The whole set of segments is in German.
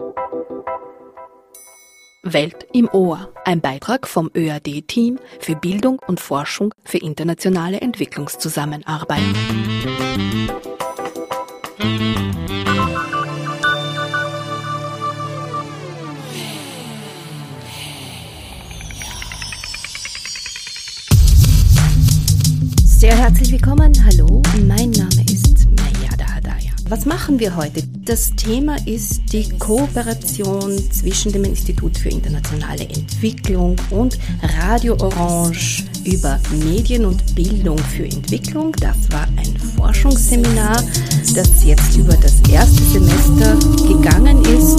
Welt im Ohr, ein Beitrag vom ÖAD-Team für Bildung und Forschung für internationale Entwicklungszusammenarbeit. Sehr herzlich willkommen, hallo, mein Name ist Mayada Hadaya. Was machen wir heute? Das Thema ist die Kooperation zwischen dem Institut für internationale Entwicklung und Radio Orange über Medien und Bildung für Entwicklung. Das war ein Forschungsseminar, das jetzt über das erste Semester gegangen ist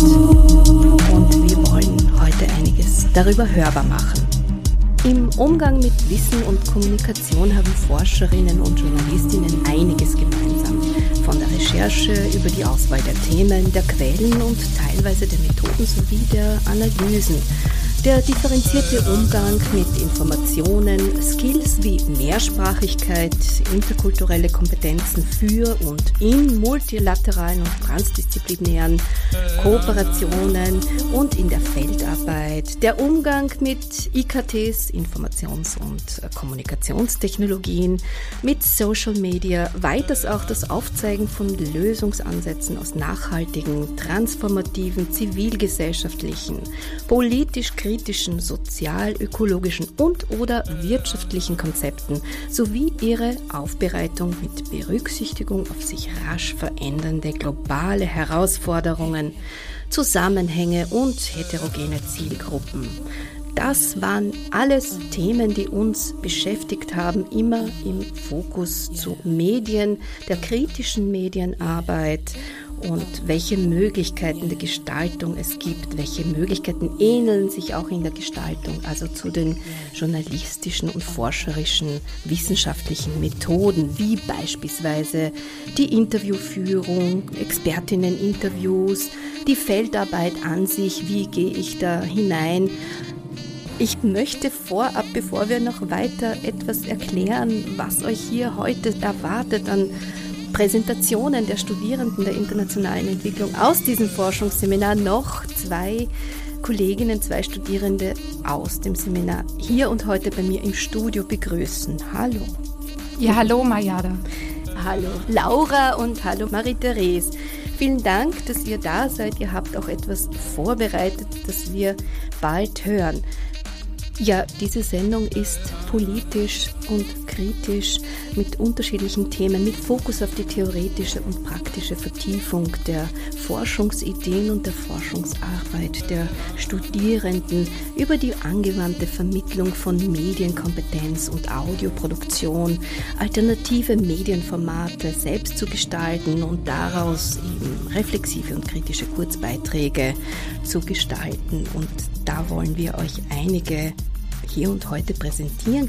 und wir wollen heute einiges darüber hörbar machen. Im Umgang mit Wissen und Kommunikation haben Forscherinnen und Journalistinnen einiges gemeinsam. Von der Recherche über die Auswahl der Themen, der Quellen und teilweise der Methoden sowie der Analysen. Der differenzierte Umgang mit Informationen, Skills wie Mehrsprachigkeit, interkulturelle Kompetenzen für und in multilateralen und transdisziplinären Kooperationen und in der Feldarbeit, der Umgang mit IKTs, Informations- und Kommunikationstechnologien, mit Social Media, weiters auch das Aufzeigen von Lösungsansätzen aus nachhaltigen, transformativen, zivilgesellschaftlichen, politisch-kritischen, sozial-ökologischen und/oder wirtschaftlichen Konzepten sowie ihre Aufbereitung mit Berücksichtigung auf sich rasch verändernde globale Herausforderungen, Zusammenhänge und heterogene Zielgruppen. Das waren alles Themen, die uns beschäftigt haben, immer im Fokus zu Medien, der kritischen Medienarbeit und welche Möglichkeiten der Gestaltung es gibt, welche Möglichkeiten ähneln sich auch in der Gestaltung, also zu den journalistischen und forscherischen wissenschaftlichen Methoden, wie beispielsweise die Interviewführung, Expertinneninterviews, die Feldarbeit an sich, wie gehe ich da hinein. Ich möchte vorab, bevor wir noch weiter etwas erklären, was euch hier heute erwartet an Präsentationen der Studierenden der internationalen Entwicklung aus diesem Forschungsseminar, noch zwei Kolleginnen, zwei Studierende aus dem Seminar hier und heute bei mir im Studio begrüßen. Hallo. Ja, hallo Mayada. Hallo Laura und hallo Marie-Therese. Vielen Dank, dass ihr da seid. Ihr habt auch etwas vorbereitet, das wir bald hören. Ja, diese Sendung ist politisch und kritisch mit unterschiedlichen Themen, mit Fokus auf die theoretische und praktische Vertiefung der Forschungsideen und der Forschungsarbeit der Studierenden über die angewandte Vermittlung von Medienkompetenz und Audioproduktion, alternative Medienformate selbst zu gestalten und daraus eben reflexive und kritische Kurzbeiträge zu gestalten. Und da wollen wir euch einige hier und heute präsentieren.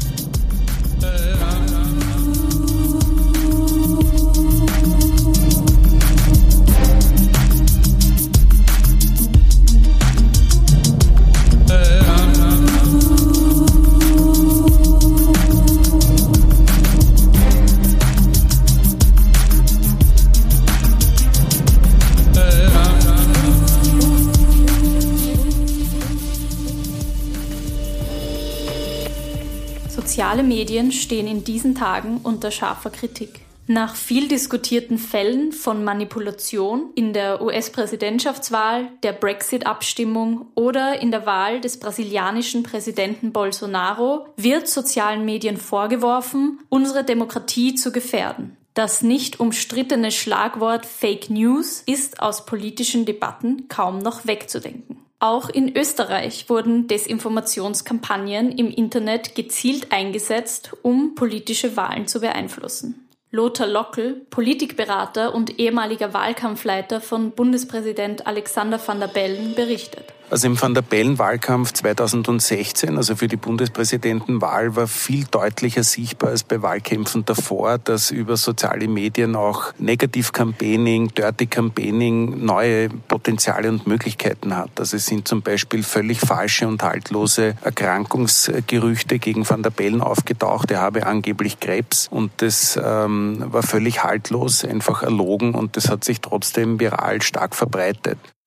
Soziale Medien stehen in diesen Tagen unter scharfer Kritik. Nach viel diskutierten Fällen von Manipulation in der US-Präsidentschaftswahl, der Brexit-Abstimmung oder in der Wahl des brasilianischen Präsidenten Bolsonaro wird sozialen Medien vorgeworfen, unsere Demokratie zu gefährden. Das nicht umstrittene Schlagwort Fake News ist aus politischen Debatten kaum noch wegzudenken. Auch in Österreich wurden Desinformationskampagnen im Internet gezielt eingesetzt, um politische Wahlen zu beeinflussen. Lothar Lockel, Politikberater und ehemaliger Wahlkampfleiter von Bundespräsident Alexander Van der Bellen, berichtet. Also im Van der Bellen-Wahlkampf 2016, also für die Bundespräsidentenwahl, war viel deutlicher sichtbar als bei Wahlkämpfen davor, dass über soziale Medien auch Negativ-Campaigning, Dirty-Campaigning neue Potenziale und Möglichkeiten hat. Also es sind zum Beispiel völlig falsche und haltlose Erkrankungsgerüchte gegen Van der Bellen aufgetaucht. Er habe angeblich Krebs und das war völlig haltlos, einfach erlogen und das hat sich trotzdem viral stark verbreitet.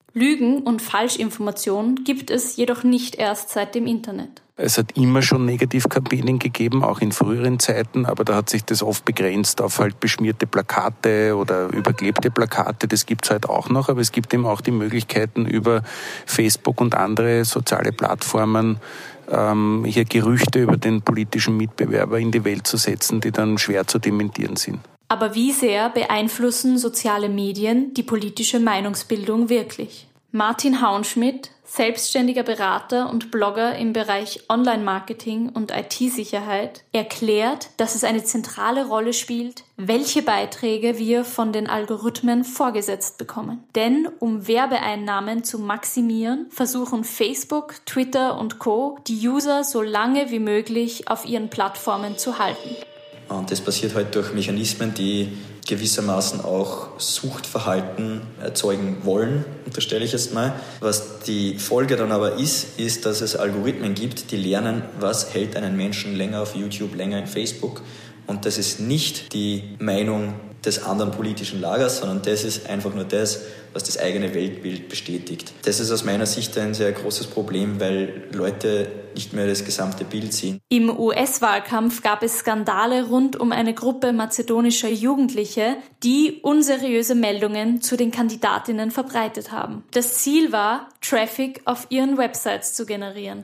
Lügen und Falschinformationen gibt es jedoch nicht erst seit dem Internet. Es hat immer schon Negativcampaigning gegeben, auch in früheren Zeiten, aber da hat sich das oft begrenzt auf halt beschmierte Plakate oder überklebte Plakate. Das gibt's halt auch noch, aber es gibt eben auch die Möglichkeiten über Facebook und andere soziale Plattformen, hier Gerüchte über den politischen Mitbewerber in die Welt zu setzen, die dann schwer zu dementieren sind. Aber wie sehr beeinflussen soziale Medien die politische Meinungsbildung wirklich? Martin Hauenschmidt, selbstständiger Berater und Blogger im Bereich Online-Marketing und IT-Sicherheit, erklärt, dass es eine zentrale Rolle spielt, welche Beiträge wir von den Algorithmen vorgesetzt bekommen. Denn um Werbeeinnahmen zu maximieren, versuchen Facebook, Twitter und Co. die User so lange wie möglich auf ihren Plattformen zu halten. Und das passiert halt durch Mechanismen, die gewissermaßen auch Suchtverhalten erzeugen wollen, unterstelle ich jetzt mal. Was die Folge dann aber ist, dass es Algorithmen gibt, die lernen, was hält einen Menschen länger auf YouTube, länger in Facebook. Und das ist nicht die Meinung des anderen politischen Lagers, sondern das ist einfach nur das, was das eigene Weltbild bestätigt. Das ist aus meiner Sicht ein sehr großes Problem, weil Leute nicht mehr das gesamte Bild sehen. Im US-Wahlkampf gab es Skandale rund um eine Gruppe mazedonischer Jugendliche, die unseriöse Meldungen zu den Kandidatinnen verbreitet haben. Das Ziel war, Traffic auf ihren Websites zu generieren.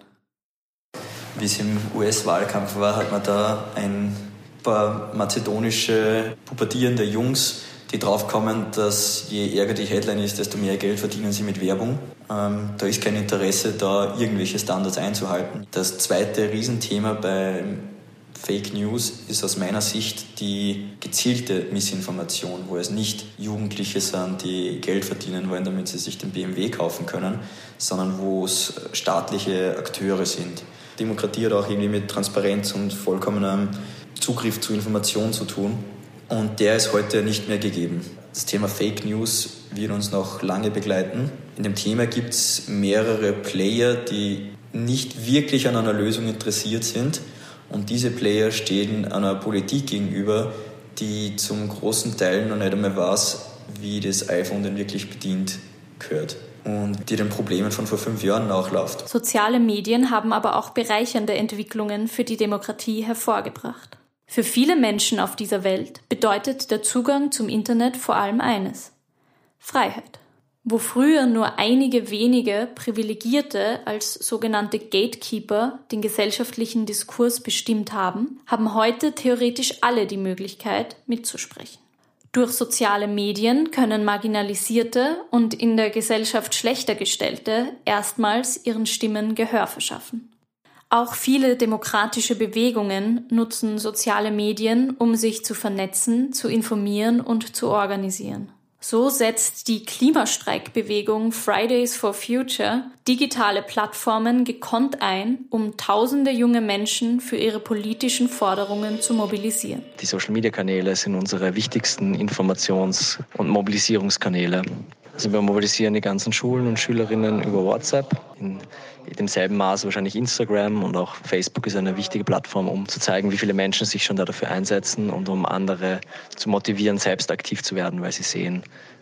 Wie es im US-Wahlkampf war, hat man da ein paar mazedonische pubertierende Jungs, die draufkommen, dass je ärger die Headline ist, desto mehr Geld verdienen sie mit Werbung. Da ist kein Interesse, da irgendwelche Standards einzuhalten. Das zweite Riesenthema bei Fake News ist aus meiner Sicht die gezielte Missinformation, wo es nicht Jugendliche sind, die Geld verdienen wollen, damit sie sich den BMW kaufen können, sondern wo es staatliche Akteure sind. Demokratie hat auch irgendwie mit Transparenz und vollkommenem Zugriff zu Informationen zu tun. Und der ist heute nicht mehr gegeben. Das Thema Fake News wird uns noch lange begleiten. In dem Thema gibt es mehrere Player, die nicht wirklich an einer Lösung interessiert sind. Und diese Player stehen einer Politik gegenüber, die zum großen Teil noch nicht einmal weiß, wie das iPhone denn wirklich bedient gehört. Und die den Problemen von vor 5 Jahren nachläuft. Soziale Medien haben aber auch bereichernde Entwicklungen für die Demokratie hervorgebracht. Für viele Menschen auf dieser Welt bedeutet der Zugang zum Internet vor allem eines: Freiheit. Wo früher nur einige wenige Privilegierte als sogenannte Gatekeeper den gesellschaftlichen Diskurs bestimmt haben, haben heute theoretisch alle die Möglichkeit, mitzusprechen. Durch soziale Medien können Marginalisierte und in der Gesellschaft schlechter Gestellte erstmals ihren Stimmen Gehör verschaffen. Auch viele demokratische Bewegungen nutzen soziale Medien, um sich zu vernetzen, zu informieren und zu organisieren. So setzt die Klimastreikbewegung Fridays for Future digitale Plattformen gekonnt ein, um tausende junge Menschen für ihre politischen Forderungen zu mobilisieren. Die Social-Media-Kanäle sind unsere wichtigsten Informations- und Mobilisierungskanäle. Also wir mobilisieren die ganzen Schulen und Schülerinnen über WhatsApp, in demselben Maß wahrscheinlich Instagram, und auch Facebook ist eine wichtige Plattform, um zu zeigen, wie viele Menschen sich schon dafür einsetzen und um andere zu motivieren, selbst aktiv zu werden, weil sie sehen,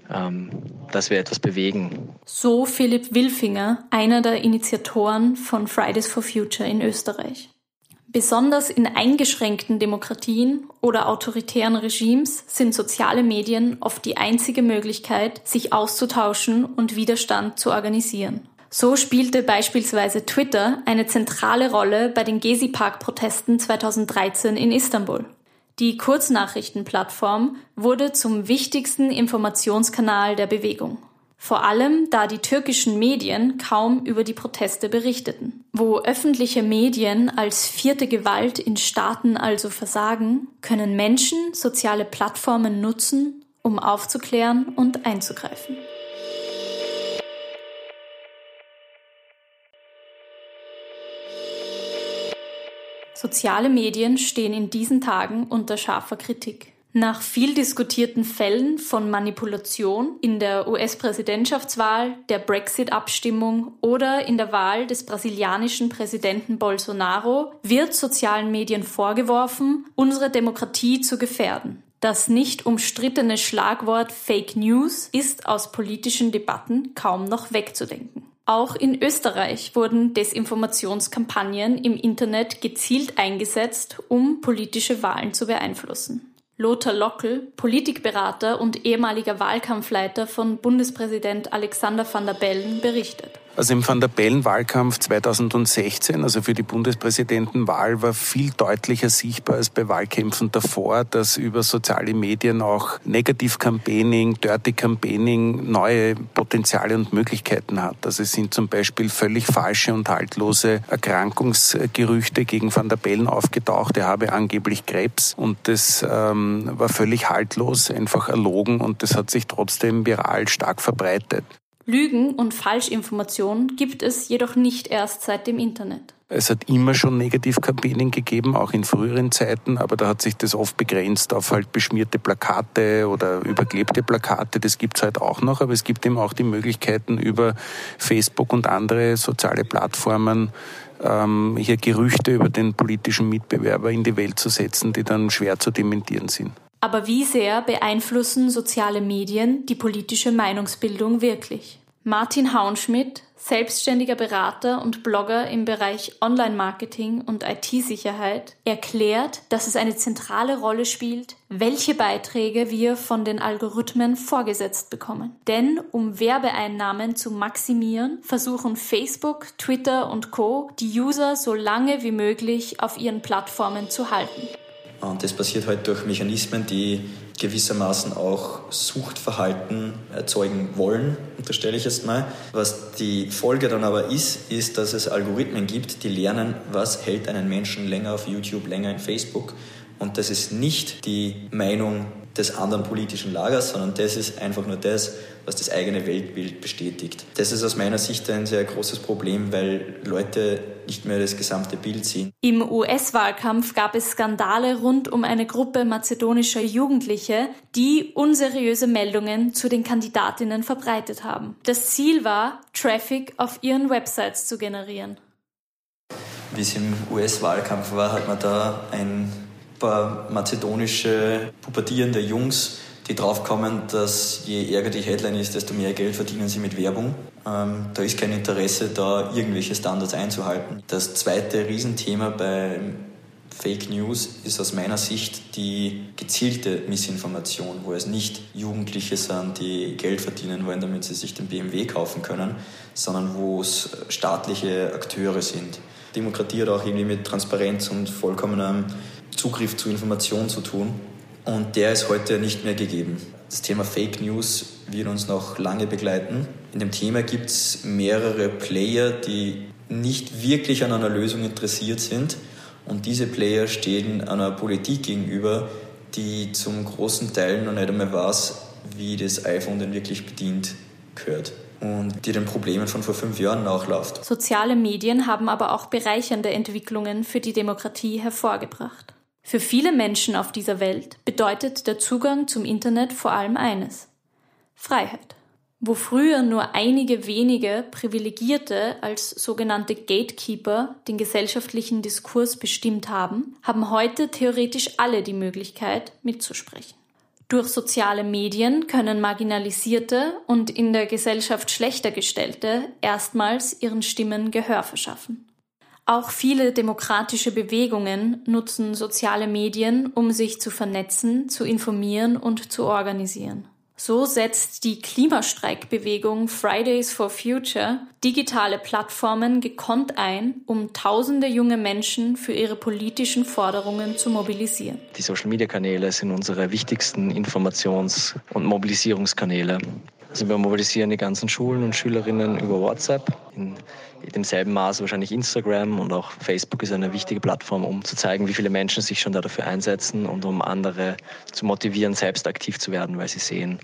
dass wir etwas bewegen. So Philipp Wilfinger, einer der Initiatoren von Fridays for Future in Österreich. Besonders in eingeschränkten Demokratien oder autoritären Regimes sind soziale Medien oft die einzige Möglichkeit, sich auszutauschen und Widerstand zu organisieren. So spielte beispielsweise Twitter eine zentrale Rolle bei den Gezi-Park-Protesten 2013 in Istanbul. Die Kurznachrichtenplattform wurde zum wichtigsten Informationskanal der Bewegung. Vor allem, da die türkischen Medien kaum über die Proteste berichteten. Wo öffentliche Medien als vierte Gewalt in Staaten also versagen, können Menschen soziale Plattformen nutzen, um aufzuklären und einzugreifen. Soziale Medien stehen in diesen Tagen unter scharfer Kritik. Nach viel diskutierten Fällen von Manipulation in der US-Präsidentschaftswahl, der Brexit-Abstimmung oder in der Wahl des brasilianischen Präsidenten Bolsonaro wird sozialen Medien vorgeworfen, unsere Demokratie zu gefährden. Das nicht umstrittene Schlagwort Fake News ist aus politischen Debatten kaum noch wegzudenken. Auch in Österreich wurden Desinformationskampagnen im Internet gezielt eingesetzt, um politische Wahlen zu beeinflussen. Lothar Lockel, Politikberater und ehemaliger Wahlkampfleiter von Bundespräsident Alexander Van der Bellen, berichtet. Also im Van der Bellen-Wahlkampf 2016, also für die Bundespräsidentenwahl, war viel deutlicher sichtbar als bei Wahlkämpfen davor, dass über soziale Medien auch Negativ-Campaigning, Dirty-Campaigning neue Potenziale und Möglichkeiten hat. Also es sind zum Beispiel völlig falsche und haltlose Erkrankungsgerüchte gegen Van der Bellen aufgetaucht. Er habe angeblich Krebs und das war völlig haltlos, einfach erlogen und das hat sich trotzdem viral stark verbreitet. Lügen und Falschinformationen gibt es jedoch nicht erst seit dem Internet. Es hat immer schon Negativ-Campaigning gegeben, auch in früheren Zeiten, aber da hat sich das oft begrenzt auf halt beschmierte Plakate oder überklebte Plakate. Das gibt es halt auch noch, aber es gibt eben auch die Möglichkeiten über Facebook und andere soziale Plattformen, hier Gerüchte über den politischen Mitbewerber in die Welt zu setzen, die dann schwer zu dementieren sind. Aber wie sehr beeinflussen soziale Medien die politische Meinungsbildung wirklich? Martin Hauenschmidt, selbstständiger Berater und Blogger im Bereich Online-Marketing und IT-Sicherheit, erklärt, dass es eine zentrale Rolle spielt, welche Beiträge wir von den Algorithmen vorgesetzt bekommen. Denn um Werbeeinnahmen zu maximieren, versuchen Facebook, Twitter und Co. die User so lange wie möglich auf ihren Plattformen zu halten. Und das passiert halt durch Mechanismen, die gewissermaßen auch Suchtverhalten erzeugen wollen, unterstelle ich jetzt mal. Was die Folge dann aber ist, dass es Algorithmen gibt, die lernen, was hält einen Menschen länger auf YouTube, länger in Facebook. Und das ist nicht die Meinung des anderen politischen Lagers, sondern das ist einfach nur das, was das eigene Weltbild bestätigt. Das ist aus meiner Sicht ein sehr großes Problem, weil Leute nicht mehr das gesamte Bild sehen. Im US-Wahlkampf gab es Skandale rund um eine Gruppe mazedonischer Jugendliche, die unseriöse Meldungen zu den Kandidatinnen verbreitet haben. Das Ziel war, Traffic auf ihren Websites zu generieren. Wie es im US-Wahlkampf war, hat man da ein paar mazedonische pubertierende Jungs, die draufkommen, dass je ärger die Headline ist, desto mehr Geld verdienen sie mit Werbung. Da ist kein Interesse, da irgendwelche Standards einzuhalten. Das zweite Riesenthema bei Fake News ist aus meiner Sicht die gezielte Missinformation, wo es nicht Jugendliche sind, die Geld verdienen wollen, damit sie sich den BMW kaufen können, sondern wo es staatliche Akteure sind. Demokratie hat auch irgendwie mit Transparenz und vollkommenem Zugriff zu Informationen zu tun. Und der ist heute nicht mehr gegeben. Das Thema Fake News wird uns noch lange begleiten. In dem Thema gibt es mehrere Player, die nicht wirklich an einer Lösung interessiert sind. Und diese Player stehen einer Politik gegenüber, die zum großen Teil noch nicht einmal weiß, wie das iPhone denn wirklich bedient gehört. Und die den Problemen von vor 5 Jahren nachläuft. Soziale Medien haben aber auch bereichernde Entwicklungen für die Demokratie hervorgebracht. Für viele Menschen auf dieser Welt bedeutet der Zugang zum Internet vor allem eines: Freiheit. Wo früher nur einige wenige Privilegierte als sogenannte Gatekeeper den gesellschaftlichen Diskurs bestimmt haben, haben heute theoretisch alle die Möglichkeit, mitzusprechen. Durch soziale Medien können Marginalisierte und in der Gesellschaft schlechter Gestellte erstmals ihren Stimmen Gehör verschaffen. Auch viele demokratische Bewegungen nutzen soziale Medien, um sich zu vernetzen, zu informieren und zu organisieren. So setzt die Klimastreikbewegung Fridays for Future digitale Plattformen gekonnt ein, um tausende junge Menschen für ihre politischen Forderungen zu mobilisieren. Die Social-Media-Kanäle sind unsere wichtigsten Informations- und Mobilisierungskanäle. Also wir mobilisieren die ganzen Schulen und Schülerinnen über WhatsApp, in demselben Maß wahrscheinlich Instagram, und auch Facebook ist eine wichtige Plattform, um zu zeigen, wie viele Menschen sich schon dafür einsetzen und um andere zu motivieren, selbst aktiv zu werden, weil sie sehen,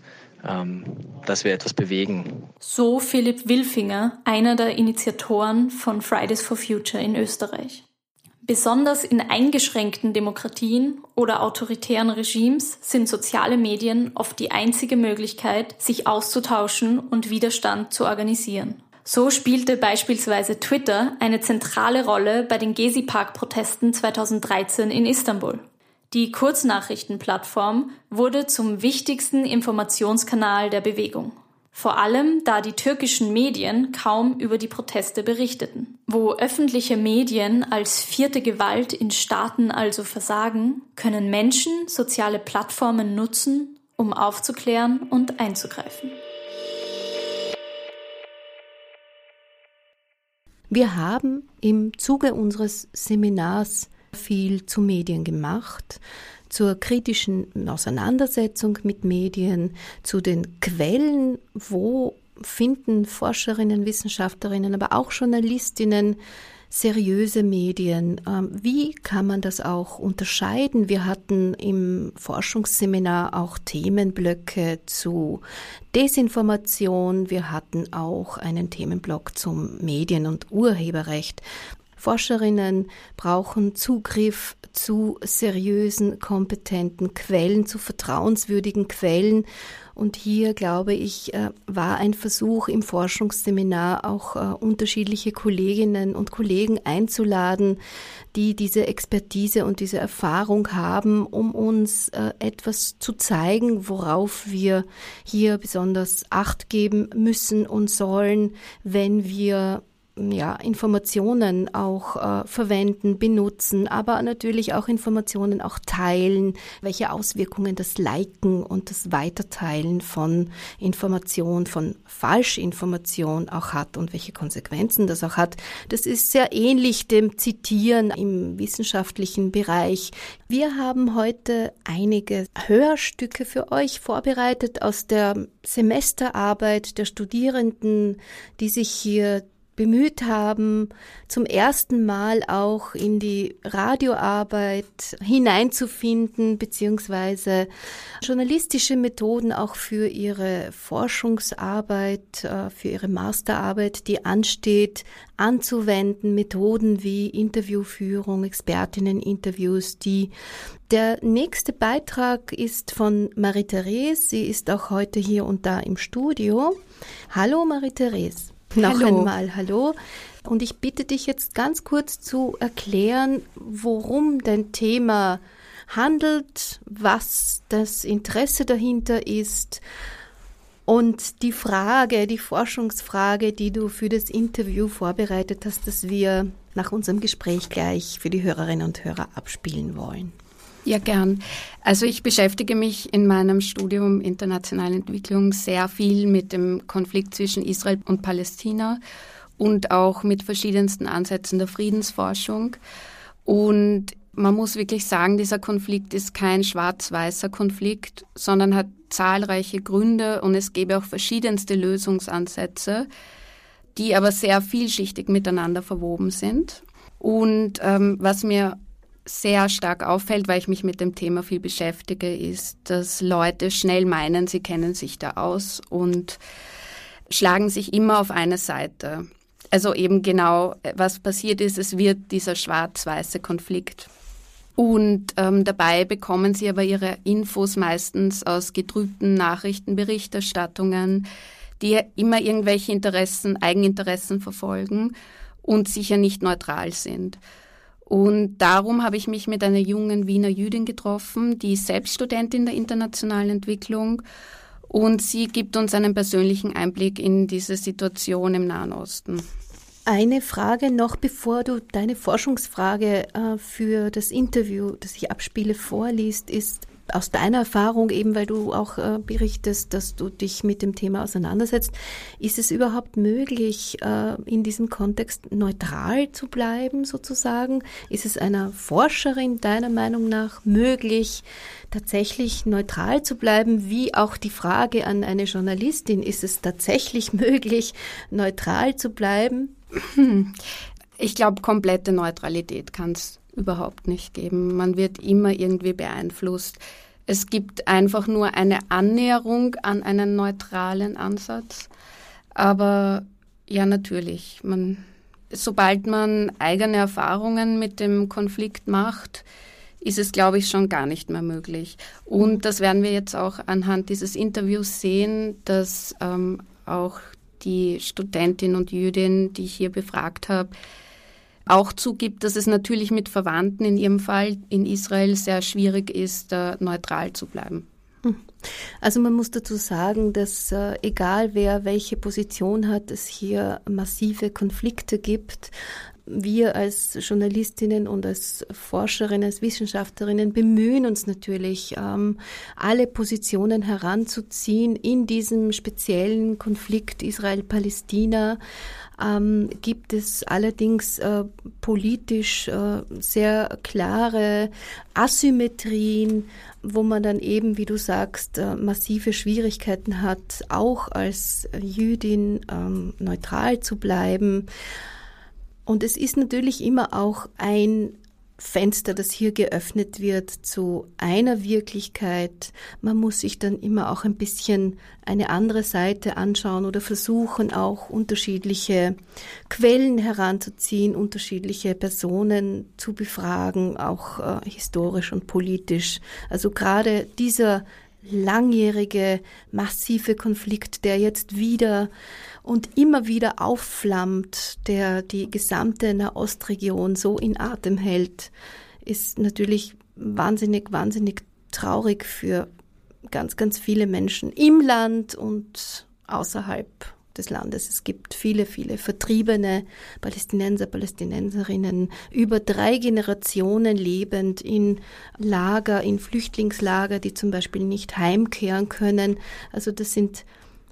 dass wir etwas bewegen. So Philipp Wilfinger, einer der Initiatoren von Fridays for Future in Österreich. Besonders in eingeschränkten Demokratien oder autoritären Regimes sind soziale Medien oft die einzige Möglichkeit, sich auszutauschen und Widerstand zu organisieren. So spielte beispielsweise Twitter eine zentrale Rolle bei den Gezi-Park-Protesten 2013 in Istanbul. Die Kurznachrichtenplattform wurde zum wichtigsten Informationskanal der Bewegung. Vor allem, da die türkischen Medien kaum über die Proteste berichteten. Wo öffentliche Medien als vierte Gewalt in Staaten also versagen, können Menschen soziale Plattformen nutzen, um aufzuklären und einzugreifen. Wir haben im Zuge unseres Seminars viel zu Medien gemacht, zur kritischen Auseinandersetzung mit Medien, zu den Quellen, wo finden Forscherinnen, Wissenschaftlerinnen, aber auch Journalistinnen seriöse Medien. Wie kann man das auch unterscheiden? Wir hatten im Forschungsseminar auch Themenblöcke zu Desinformation. Wir hatten auch einen Themenblock zum Medien- und Urheberrecht. Forscherinnen brauchen Zugriff zu seriösen, kompetenten Quellen, zu vertrauenswürdigen Quellen. Und hier, glaube ich, war ein Versuch im Forschungsseminar auch unterschiedliche Kolleginnen und Kollegen einzuladen, die diese Expertise und diese Erfahrung haben, um uns etwas zu zeigen, worauf wir hier besonders Acht geben müssen und sollen, wenn wir Informationen auch verwenden, benutzen, aber natürlich auch Informationen auch teilen, welche Auswirkungen das Liken und das Weiterteilen von Information, von Falschinformation auch hat und welche Konsequenzen das auch hat. Das ist sehr ähnlich dem Zitieren im wissenschaftlichen Bereich. Wir haben heute einige Hörstücke für euch vorbereitet aus der Semesterarbeit der Studierenden, die sich hier bemüht haben, zum ersten Mal auch in die Radioarbeit hineinzufinden, beziehungsweise journalistische Methoden auch für ihre Forschungsarbeit, für ihre Masterarbeit, die ansteht, anzuwenden, Methoden wie Interviewführung, Expertinneninterviews. Der nächste Beitrag ist von Marie-Therese. Sie ist auch heute hier und da im Studio. Hallo Marie-Therese. Noch einmal hallo. Und ich bitte dich jetzt ganz kurz zu erklären, worum dein Thema handelt, was das Interesse dahinter ist und die Forschungsfrage, die du für das Interview vorbereitet hast, das wir nach unserem Gespräch gleich für die Hörerinnen und Hörer abspielen wollen. Ja, gern. Also ich beschäftige mich in meinem Studium Internationale Entwicklung sehr viel mit dem Konflikt zwischen Israel und Palästina und auch mit verschiedensten Ansätzen der Friedensforschung. Und man muss wirklich sagen, dieser Konflikt ist kein schwarz-weißer Konflikt, sondern hat zahlreiche Gründe und es gäbe auch verschiedenste Lösungsansätze, die aber sehr vielschichtig miteinander verwoben sind. Und was mir sehr stark auffällt, weil ich mich mit dem Thema viel beschäftige, ist, dass Leute schnell meinen, sie kennen sich da aus und schlagen sich immer auf eine Seite. Also eben genau, was passiert ist, es wird dieser schwarz-weiße Konflikt. Und dabei bekommen sie aber ihre Infos meistens aus getrübten Nachrichtenberichterstattungen, die immer irgendwelche Eigeninteressen verfolgen und sicher nicht neutral sind. Und darum habe ich mich mit einer jungen Wiener Jüdin getroffen, die ist selbst Studentin der internationalen Entwicklung und sie gibt uns einen persönlichen Einblick in diese Situation im Nahen Osten. Eine Frage noch, bevor du deine Forschungsfrage für das Interview, das ich abspiele, vorliest, ist aus deiner Erfahrung, eben weil du auch berichtest, dass du dich mit dem Thema auseinandersetzt, ist es überhaupt möglich, in diesem Kontext neutral zu bleiben sozusagen? Ist es einer Forscherin deiner Meinung nach möglich, tatsächlich neutral zu bleiben? Wie auch die Frage an eine Journalistin, ist es tatsächlich möglich, neutral zu bleiben? Ich glaube, komplette Neutralität kann es überhaupt nicht geben. Man wird immer irgendwie beeinflusst. Es gibt einfach nur eine Annäherung an einen neutralen Ansatz. Aber ja, natürlich, sobald man eigene Erfahrungen mit dem Konflikt macht, ist es, glaube ich, schon gar nicht mehr möglich. Und das werden wir jetzt auch anhand dieses Interviews sehen, dass auch die Studentin und Jüdin, die ich hier befragt habe, auch zugibt, dass es natürlich mit Verwandten in ihrem Fall in Israel sehr schwierig ist, neutral zu bleiben. Also man muss dazu sagen, dass egal wer welche Position hat, es hier massive Konflikte gibt. Wir als Journalistinnen und als Forscherinnen, als Wissenschaftlerinnen bemühen uns natürlich, alle Positionen heranzuziehen in diesem speziellen Konflikt Israel-Palästina. Gibt es allerdings politisch sehr klare Asymmetrien, wo man dann eben, wie du sagst, massive Schwierigkeiten hat, auch als Jüdin neutral zu bleiben. Und es ist natürlich immer auch ein Fenster, das hier geöffnet wird zu einer Wirklichkeit. Man muss sich dann immer auch ein bisschen eine andere Seite anschauen oder versuchen, auch unterschiedliche Quellen heranzuziehen, unterschiedliche Personen zu befragen, auch historisch und politisch. Also gerade dieser langjährige, massive Konflikt, der jetzt wieder und immer wieder aufflammt, der die gesamte Nahostregion so in Atem hält, ist natürlich wahnsinnig, wahnsinnig traurig für ganz, ganz viele Menschen im Land und außerhalb des Landes. Es gibt viele, viele vertriebene Palästinenser, Palästinenserinnen, über 3 Generationen lebend in Lager, in Flüchtlingslager, die zum Beispiel nicht heimkehren können. Also das sind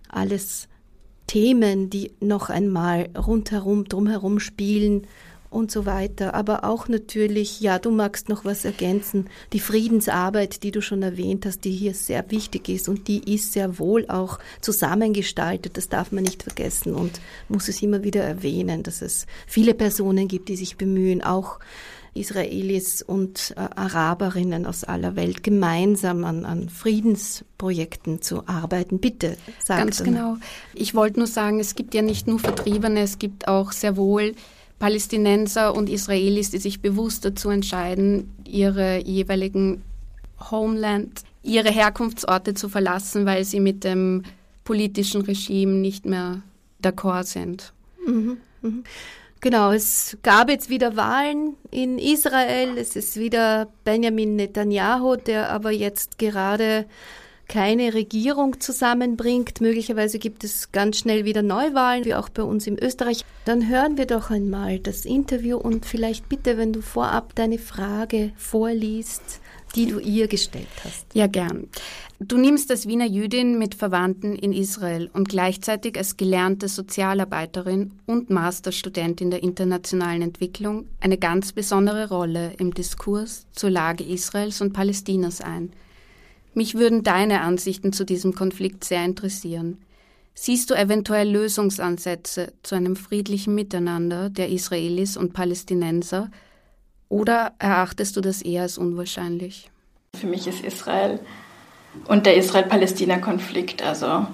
alles Themen, die noch einmal drumherum spielen und so weiter. Aber auch natürlich, ja, du magst noch was ergänzen, die Friedensarbeit, die du schon erwähnt hast, die hier sehr wichtig ist und die ist sehr wohl auch zusammengestaltet. Das darf man nicht vergessen und muss es immer wieder erwähnen, dass es viele Personen gibt, die sich bemühen, auch Israelis und Araberinnen aus aller Welt gemeinsam an Friedensprojekten zu arbeiten. Bitte, sag Ganz genau. Ich wollte nur sagen, es gibt ja nicht nur Vertriebene, es gibt auch sehr wohl Palästinenser und Israelis, die sich bewusst dazu entscheiden, ihre jeweiligen Homeland, ihre Herkunftsorte zu verlassen, weil sie mit dem politischen Regime nicht mehr d'accord sind. Mhm. Mhm. Genau, es gab jetzt wieder Wahlen in Israel. Es ist wieder Benjamin Netanyahu, der aber jetzt gerade keine Regierung zusammenbringt. Möglicherweise gibt es ganz schnell wieder Neuwahlen, wie auch bei uns in Österreich. Dann hören wir doch einmal das Interview und vielleicht bitte, wenn du vorab deine Frage vorliest, die du ihr gestellt hast. Ja, gern. Du nimmst als Wiener Jüdin mit Verwandten in Israel und gleichzeitig als gelernte Sozialarbeiterin und Masterstudentin der internationalen Entwicklung eine ganz besondere Rolle im Diskurs zur Lage Israels und Palästinas ein. Mich würden deine Ansichten zu diesem Konflikt sehr interessieren. Siehst du eventuell Lösungsansätze zu einem friedlichen Miteinander der Israelis und Palästinenser oder erachtest du das eher als unwahrscheinlich? Für mich ist Israel und der Israel-Palästina-Konflikt also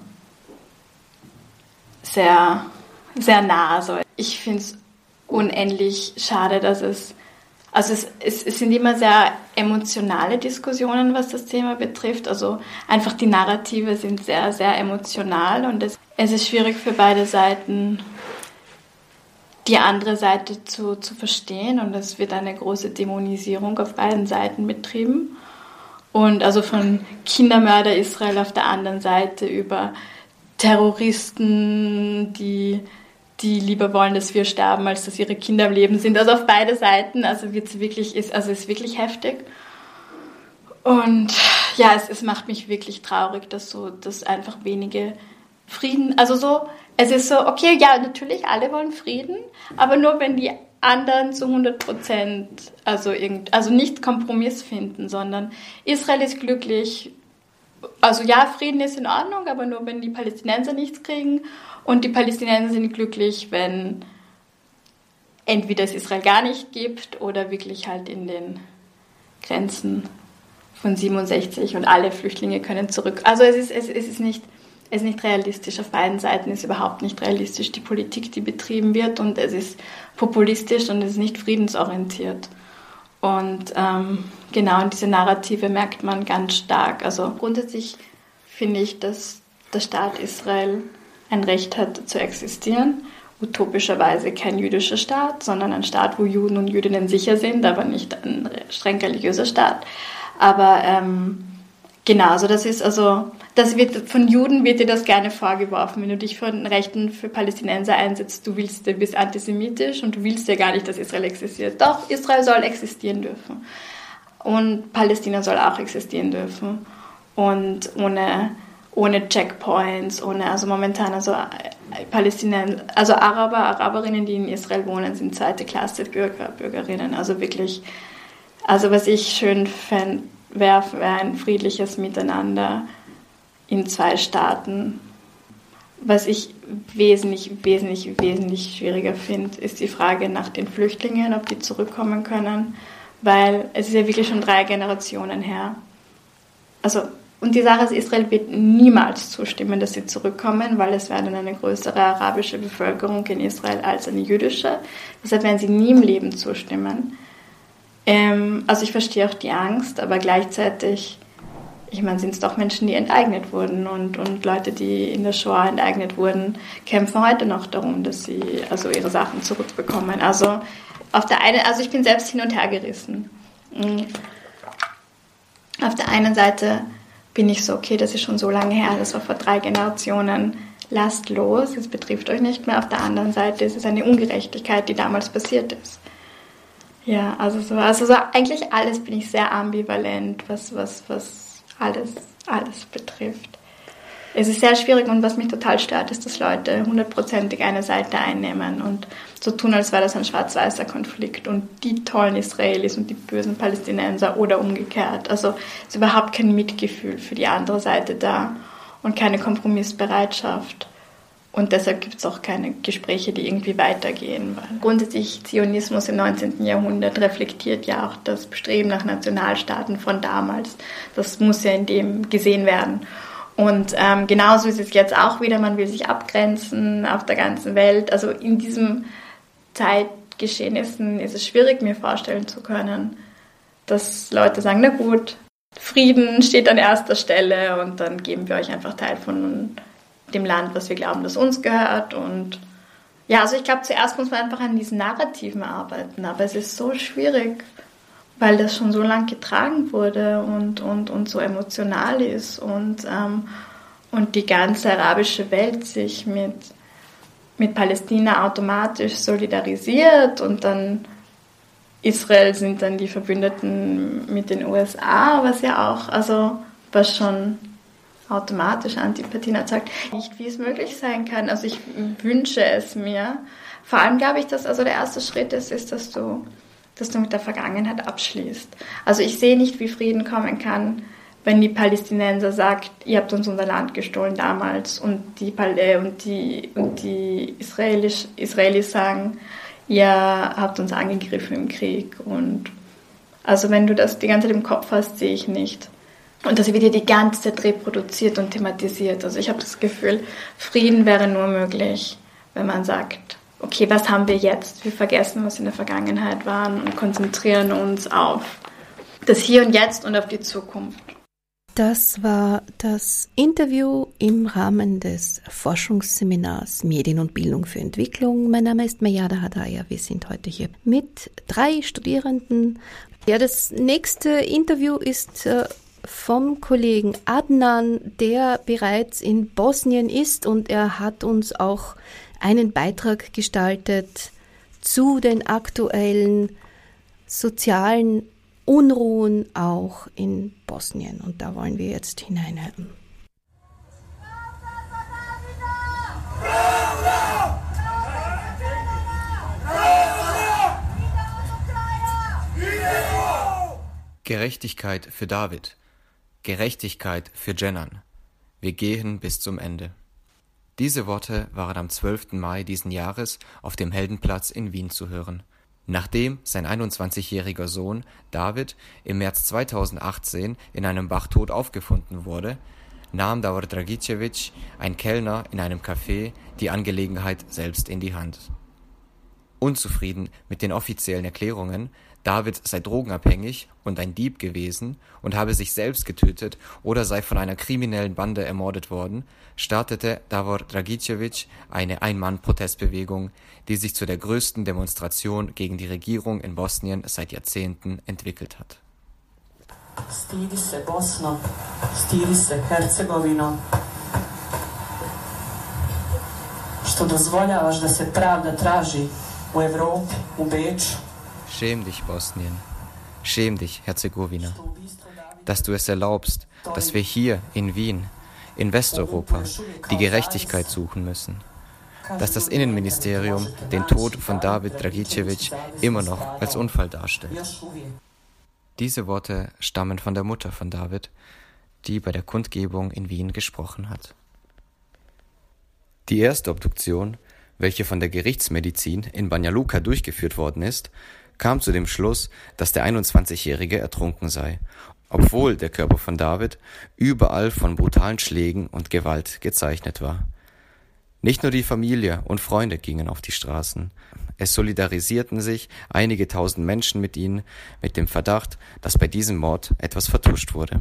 sehr, sehr nah. Also ich finde es unendlich schade, dass es sind immer sehr emotionale Diskussionen, was das Thema betrifft. Also einfach die Narrative sind sehr, sehr emotional und es ist schwierig für beide Seiten, die andere Seite zu verstehen und es wird eine große Dämonisierung auf beiden Seiten betrieben. Und also von Kindermörder Israel auf der anderen Seite über Terroristen, die lieber wollen, dass wir sterben, als dass ihre Kinder am Leben sind. Also auf beide Seiten, also ist wirklich heftig. Und ja, es macht mich wirklich traurig, dass einfach wenige Frieden, es ist so, okay, ja, natürlich, alle wollen Frieden, aber nur wenn die anderen zu 100%, also nicht Kompromiss finden, sondern Israel ist glücklich. Also ja, Frieden ist in Ordnung, aber nur wenn die Palästinenser nichts kriegen und die Palästinenser sind glücklich, wenn entweder es Israel gar nicht gibt oder wirklich halt in den Grenzen von 67 und alle Flüchtlinge können zurück. Also es ist nicht realistisch. Auf beiden Seiten ist überhaupt nicht realistisch die Politik, die betrieben wird und es ist populistisch und es ist nicht friedensorientiert. Und genau, diese Narrative merkt man ganz stark. Also grundsätzlich finde ich, dass der Staat Israel ein Recht hat zu existieren utopischerweise kein jüdischer Staat, sondern ein Staat, wo Juden und Jüdinnen sicher sind, aber nicht ein streng religiöser Staat. Aber genau, also von Juden wird dir das gerne vorgeworfen. Wenn du dich für den Rechten für Palästinenser einsetzt, du bist antisemitisch und du willst ja gar nicht, dass Israel existiert. Doch, Israel soll existieren dürfen. Und Palästina soll auch existieren dürfen. Und ohne Checkpoints, also momentan, Palästinenser, also Araberinnen, die in Israel wohnen, sind zweite Klasse Bürgerinnen. Also wirklich, was ich schön fände, wäre ein friedliches Miteinander in 2 Staaten. Was ich wesentlich schwieriger finde, ist die Frage nach den Flüchtlingen, ob die zurückkommen können, weil es ist ja wirklich schon 3 Generationen her. Und die Sache ist, Israel wird niemals zustimmen, dass sie zurückkommen, weil es wäre dann eine größere arabische Bevölkerung in Israel als eine jüdische. Deshalb werden sie nie im Leben zustimmen. Ich verstehe auch die Angst, aber gleichzeitig, sind es doch Menschen, die enteignet wurden und Leute, die in der Shoah enteignet wurden, kämpfen heute noch darum, dass sie ihre Sachen zurückbekommen. Ich bin selbst hin und her gerissen. Auf der einen Seite bin ich so, okay, das ist schon so lange her, das war vor 3 Generationen, lasst los, es betrifft euch nicht mehr. Auf der anderen Seite ist es eine Ungerechtigkeit, die damals passiert ist. Ja, eigentlich alles bin ich sehr ambivalent, was alles betrifft. Es ist sehr schwierig und was mich total stört, ist, dass Leute 100%ig eine Seite einnehmen und so tun, als wäre das ein schwarz-weißer Konflikt und die tollen Israelis und die bösen Palästinenser oder umgekehrt. Also ist überhaupt kein Mitgefühl für die andere Seite da und keine Kompromissbereitschaft. Und deshalb gibt es auch keine Gespräche, die irgendwie weitergehen. Weil grundsätzlich Zionismus im 19. Jahrhundert reflektiert ja auch das Bestreben nach Nationalstaaten von damals. Das muss ja in dem gesehen werden. Und genauso ist es jetzt auch wieder, man will sich abgrenzen auf der ganzen Welt. Also in diesen Zeitgeschehnissen ist es schwierig, mir vorstellen zu können, dass Leute sagen, na gut, Frieden steht an erster Stelle und dann geben wir euch einfach Teil von dem Land, was wir glauben, das uns gehört. Und ja, ich glaube, zuerst muss man einfach an diesen Narrativen arbeiten, aber es ist so schwierig, weil das schon so lang getragen wurde und so emotional ist und die ganze arabische Welt sich mit Palästina automatisch solidarisiert und dann Israel sind dann die Verbündeten mit den USA, was ja auch, was schon automatisch Antipathien erzeugt. Nicht, wie es möglich sein kann. Ich wünsche es mir. Vor allem glaube ich, dass der erste Schritt ist, dass du mit der Vergangenheit abschließt. Ich sehe nicht, wie Frieden kommen kann, wenn die Palästinenser sagt, ihr habt uns unser Land gestohlen damals und die Israelis sagen, ihr habt uns angegriffen im Krieg. Und wenn du das die ganze Zeit im Kopf hast, sehe ich nicht. Und das wird ja die ganze Zeit reproduziert und thematisiert. Ich habe das Gefühl, Frieden wäre nur möglich, wenn man sagt, okay, was haben wir jetzt? Wir vergessen, was in der Vergangenheit war und konzentrieren uns auf das Hier und Jetzt und auf die Zukunft. Das war das Interview im Rahmen des Forschungsseminars Medien und Bildung für Entwicklung. Mein Name ist Mejada Hadaya. Wir sind heute hier mit 3 Studierenden. Ja, das nächste Interview ist vom Kollegen Adnan, der bereits in Bosnien ist und er hat uns auch einen Beitrag gestaltet zu den aktuellen sozialen Unruhen auch in Bosnien. Und da wollen wir jetzt hineinhören. Gerechtigkeit für David. Gerechtigkeit für Cenan. Wir gehen bis zum Ende. Diese Worte waren am 12. Mai diesen Jahres auf dem Heldenplatz in Wien zu hören. Nachdem sein 21-jähriger Sohn David im März 2018 in einem Bach tot aufgefunden wurde, nahm Davor Dragicevic, ein Kellner in einem Café, die Angelegenheit selbst in die Hand. Unzufrieden mit den offiziellen Erklärungen, David sei drogenabhängig und ein Dieb gewesen und habe sich selbst getötet oder sei von einer kriminellen Bande ermordet worden, startete Davor Dragicevic eine Ein-Mann-Protestbewegung, die sich zu der größten Demonstration gegen die Regierung in Bosnien seit Jahrzehnten entwickelt hat. Stidi se Bosno, stidi se Hercegovino, što dozvoljavaš da se pravda traži u Evropi, u Beču. Schäm dich, Bosnien. Schäm dich, Herzegowina. Dass du es erlaubst, dass wir hier in Wien, in Westeuropa, die Gerechtigkeit suchen müssen. Dass das Innenministerium den Tod von David Dragicevic immer noch als Unfall darstellt. Diese Worte stammen von der Mutter von David, die bei der Kundgebung in Wien gesprochen hat. Die erste Obduktion, welche von der Gerichtsmedizin in Banja Luka durchgeführt worden ist, kam zu dem Schluss, dass der 21-Jährige ertrunken sei, obwohl der Körper von David überall von brutalen Schlägen und Gewalt gezeichnet war. Nicht nur die Familie und Freunde gingen auf die Straßen. Es solidarisierten sich einige tausend Menschen mit ihnen, mit dem Verdacht, dass bei diesem Mord etwas vertuscht wurde.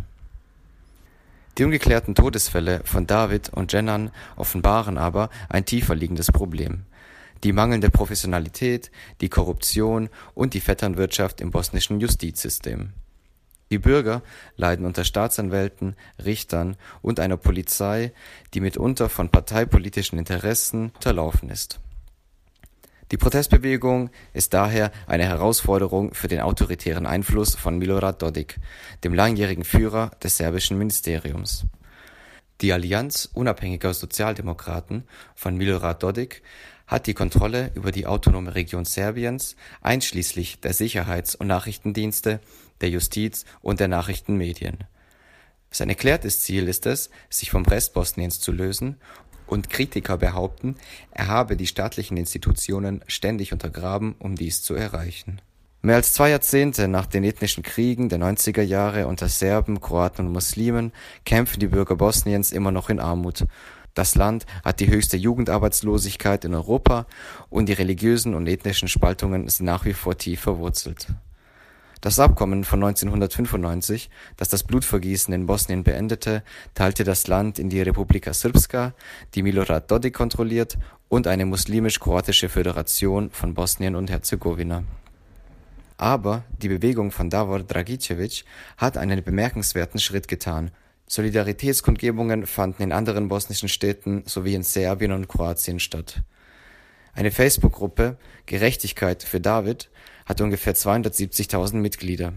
Die ungeklärten Todesfälle von David und Cenan offenbaren aber ein tiefer liegendes Problem. Die mangelnde Professionalität, die Korruption und die Vetternwirtschaft im bosnischen Justizsystem. Die Bürger leiden unter Staatsanwälten, Richtern und einer Polizei, die mitunter von parteipolitischen Interessen unterlaufen ist. Die Protestbewegung ist daher eine Herausforderung für den autoritären Einfluss von Milorad Dodik, dem langjährigen Führer des serbischen Ministeriums. Die Allianz unabhängiger Sozialdemokraten von Milorad Dodik hat die Kontrolle über die autonome Region Serbiens, einschließlich der Sicherheits- und Nachrichtendienste, der Justiz und der Nachrichtenmedien. Sein erklärtes Ziel ist es, sich vom Rest Bosniens zu lösen, und Kritiker behaupten, er habe die staatlichen Institutionen ständig untergraben, um dies zu erreichen. Mehr als 2 Jahrzehnte nach den ethnischen Kriegen der 90er Jahre unter Serben, Kroaten und Muslimen kämpfen die Bürger Bosniens immer noch in Armut. Das Land hat die höchste Jugendarbeitslosigkeit in Europa und die religiösen und ethnischen Spaltungen sind nach wie vor tief verwurzelt. Das Abkommen von 1995, das das Blutvergießen in Bosnien beendete, teilte das Land in die Republika Srpska, die Milorad Dodik kontrolliert, und eine muslimisch-kroatische Föderation von Bosnien und Herzegowina. Aber die Bewegung von Davor Dragicevic hat einen bemerkenswerten Schritt getan. Solidaritätskundgebungen fanden in anderen bosnischen Städten sowie in Serbien und Kroatien statt. Eine Facebook-Gruppe, Gerechtigkeit für David, hat ungefähr 270.000 Mitglieder.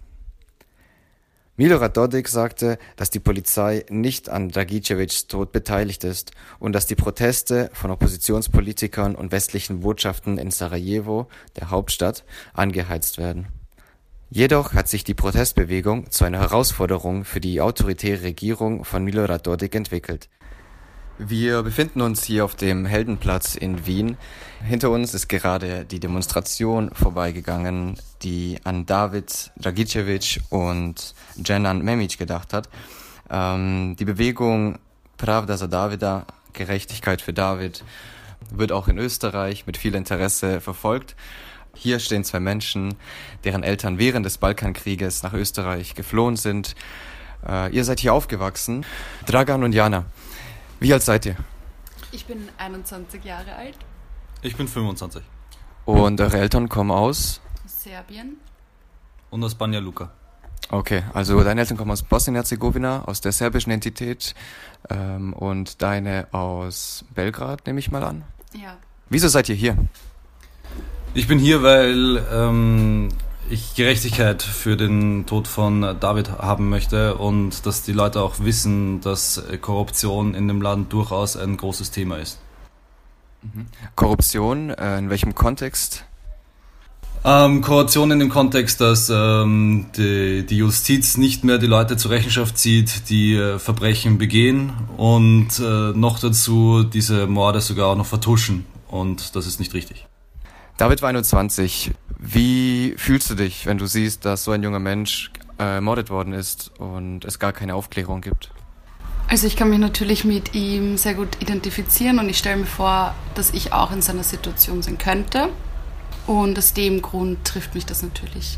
Milorad Dodik sagte, dass die Polizei nicht an Dragicevics Tod beteiligt ist und dass die Proteste von Oppositionspolitikern und westlichen Botschaften in Sarajevo, der Hauptstadt, angeheizt werden. Jedoch hat sich die Protestbewegung zu einer Herausforderung für die autoritäre Regierung von Milorad Dodik entwickelt. Wir befinden uns hier auf dem Heldenplatz in Wien. Hinter uns ist gerade die Demonstration vorbeigegangen, die an David Dragicevic und Cenan Memic gedacht hat. Die Bewegung Pravda za Davida, Gerechtigkeit für David, wird auch in Österreich mit viel Interesse verfolgt. Hier stehen 2 Menschen, deren Eltern während des Balkankrieges nach Österreich geflohen sind. Ihr seid hier aufgewachsen. Dragan und Jana, wie alt seid ihr? Ich bin 21 Jahre alt. Ich bin 25. Und eure Eltern kommen aus? Serbien. Und aus Banja Luka. Okay, also deine Eltern kommen aus Bosnien-Herzegowina, aus der serbischen Entität, und deine aus Belgrad, nehme ich mal an? Ja. Wieso seid ihr hier? Ich bin hier, weil ich Gerechtigkeit für den Tod von David haben möchte und dass die Leute auch wissen, dass Korruption in dem Land durchaus ein großes Thema ist. Korruption, in welchem Kontext? Korruption in dem Kontext, dass die Justiz nicht mehr die Leute zur Rechenschaft zieht, die Verbrechen begehen und noch dazu diese Morde sogar auch noch vertuschen, und das ist nicht richtig. David war 21. Wie fühlst du dich, wenn du siehst, dass so ein junger Mensch ermordet worden ist und es gar keine Aufklärung gibt? Also ich kann mich natürlich mit ihm sehr gut identifizieren und ich stelle mir vor, dass ich auch in seiner Situation sein könnte. Und aus dem Grund trifft mich das natürlich.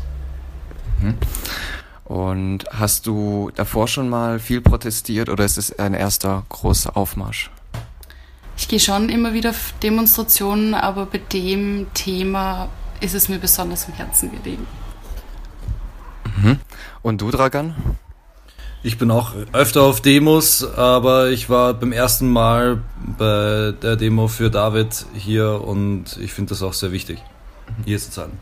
Und hast du davor schon mal viel protestiert oder ist es ein erster großer Aufmarsch? Ich gehe schon immer wieder auf Demonstrationen, aber bei dem Thema ist es mir besonders am Herzen gelegen. Und du, Dragan? Ich bin auch öfter auf Demos, aber ich war beim ersten Mal bei der Demo für David hier und ich finde das auch sehr wichtig, hier zu sein.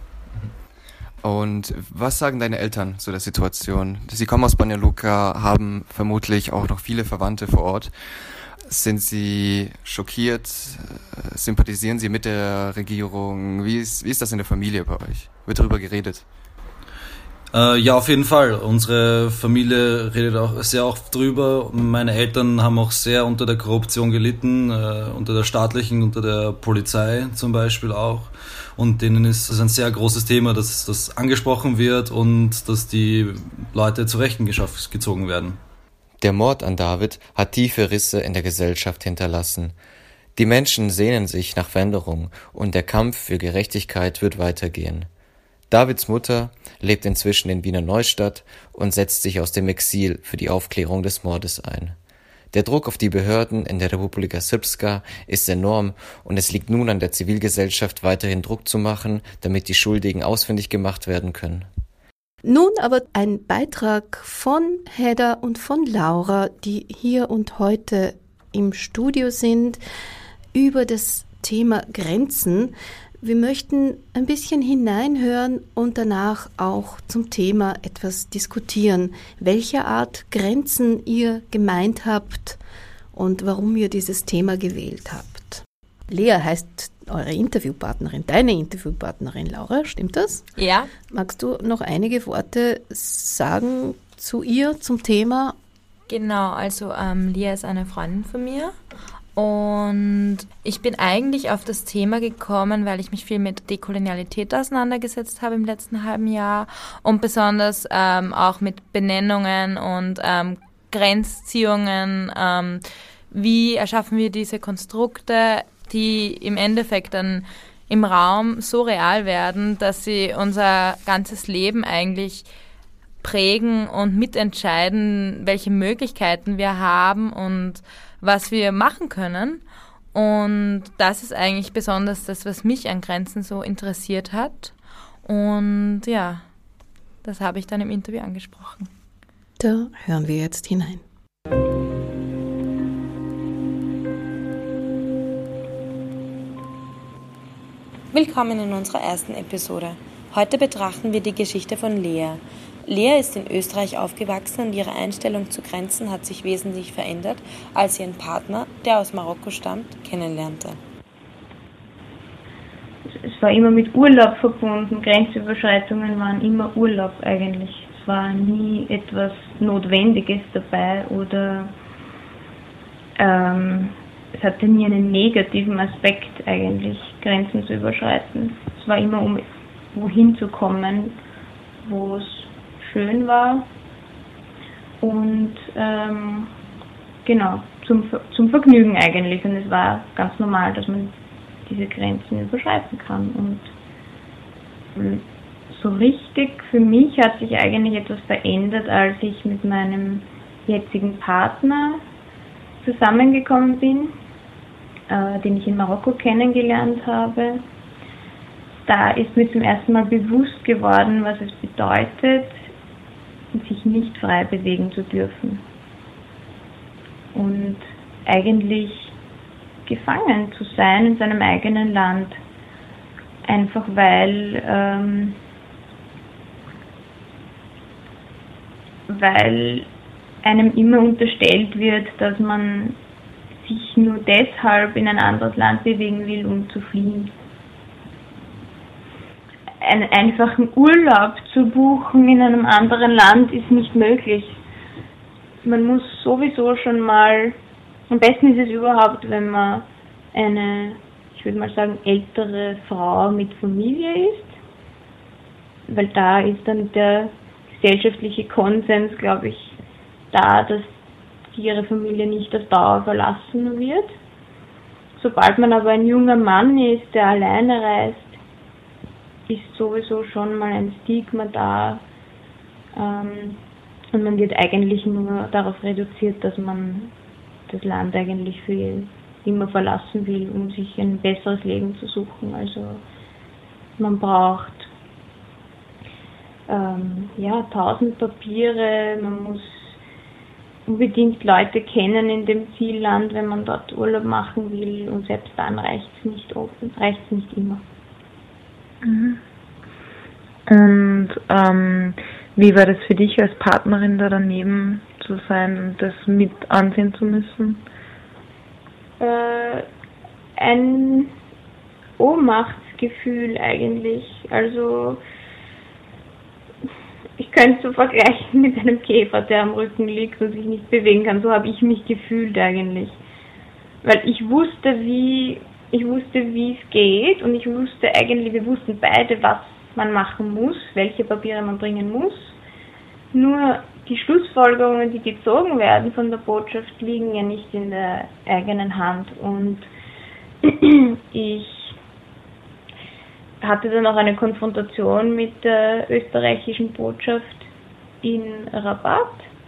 Und was sagen deine Eltern zu der Situation? Sie kommen aus Banja Luka, haben vermutlich auch noch viele Verwandte vor Ort. Sind sie schockiert? Sympathisieren sie mit der Regierung? Wie ist das in der Familie bei euch? Wird darüber geredet? Ja, auf jeden Fall. Unsere Familie redet auch sehr oft drüber. Meine Eltern haben auch sehr unter der Korruption gelitten, unter der staatlichen, unter der Polizei zum Beispiel auch. Und denen ist es ein sehr großes Thema, dass das angesprochen wird und dass die Leute zur Rechenschaft gezogen werden. Der Mord an David hat tiefe Risse in der Gesellschaft hinterlassen. Die Menschen sehnen sich nach Veränderung und der Kampf für Gerechtigkeit wird weitergehen. Davids Mutter lebt inzwischen in Wiener Neustadt und setzt sich aus dem Exil für die Aufklärung des Mordes ein. Der Druck auf die Behörden in der Republika Srpska ist enorm und es liegt nun an der Zivilgesellschaft, weiterhin Druck zu machen, damit die Schuldigen ausfindig gemacht werden können. Nun aber ein Beitrag von Hedda und von Laura, die hier und heute im Studio sind, über das Thema Grenzen. Wir möchten ein bisschen hineinhören und danach auch zum Thema etwas diskutieren, welche Art Grenzen ihr gemeint habt und warum ihr dieses Thema gewählt habt. Lea heißt eure Interviewpartnerin, deine Interviewpartnerin Laura, stimmt das? Ja. Magst du noch einige Worte sagen zu ihr, zum Thema? Genau, also Lea ist eine Freundin von mir. Und ich bin eigentlich auf das Thema gekommen, weil ich mich viel mit Dekolonialität auseinandergesetzt habe im letzten halben Jahr und besonders auch mit Benennungen und Grenzziehungen. Wie erschaffen wir diese Konstrukte, die im Endeffekt dann im Raum so real werden, dass sie unser ganzes Leben eigentlich prägen und mitentscheiden, welche Möglichkeiten wir haben und was wir machen können. Und das ist eigentlich besonders das, was mich an Grenzen so interessiert hat. Und ja, das habe ich dann im Interview angesprochen. Da hören wir jetzt hinein. Willkommen in unserer ersten Episode. Heute betrachten wir die Geschichte von Lea. Lea ist in Österreich aufgewachsen und ihre Einstellung zu Grenzen hat sich wesentlich verändert, als sie einen Partner, der aus Marokko stammt, kennenlernte. Es war immer mit Urlaub verbunden. Grenzüberschreitungen waren immer Urlaub eigentlich. Es war nie etwas Notwendiges dabei oder es hatte nie einen negativen Aspekt eigentlich, Grenzen zu überschreiten. Es war immer, um wohin zu kommen, wo es schön war und genau, zum Vergnügen eigentlich. Und es war ganz normal, dass man diese Grenzen überschreiten kann. Und so richtig für mich hat sich eigentlich etwas verändert, als ich mit meinem jetzigen Partner zusammengekommen bin, den ich in Marokko kennengelernt habe. Da ist mir zum ersten Mal bewusst geworden, was es bedeutet, sich nicht frei bewegen zu dürfen. Und eigentlich gefangen zu sein in seinem eigenen Land. Einfach weil einem immer unterstellt wird, dass man sich nur deshalb in ein anderes Land bewegen will, um zu fliehen. Einen einfachen Urlaub zu buchen in einem anderen Land ist nicht möglich. Man muss sowieso schon mal, am besten ist es überhaupt, wenn man eine, ich würde mal sagen, ältere Frau mit Familie ist, weil da ist dann der gesellschaftliche Konsens, glaube ich, da, dass ihre Familie nicht auf Dauer verlassen wird. Sobald man aber ein junger Mann ist, der alleine reist, ist sowieso schon mal ein Stigma da. Und man wird eigentlich nur darauf reduziert, dass man das Land eigentlich für immer verlassen will, um sich ein besseres Leben zu suchen. Also man braucht 1000 Papiere, man muss unbedingt Leute kennen in dem Zielland, wenn man dort Urlaub machen will, und selbst dann reicht es nicht immer. Mhm. Und wie war das für dich als Partnerin, da daneben zu sein und das mit ansehen zu müssen? Ein Ohnmachtsgefühl eigentlich. Also ich könnte es so vergleichen mit einem Käfer, der am Rücken liegt und sich nicht bewegen kann. So habe ich mich gefühlt eigentlich. Weil ich wusste, wie es geht, und wir wussten beide, was man machen muss, welche Papiere man bringen muss. Nur die Schlussfolgerungen, die gezogen werden von der Botschaft, liegen ja nicht in der eigenen Hand. Und ich hatte dann auch eine Konfrontation mit der österreichischen Botschaft in Rabat.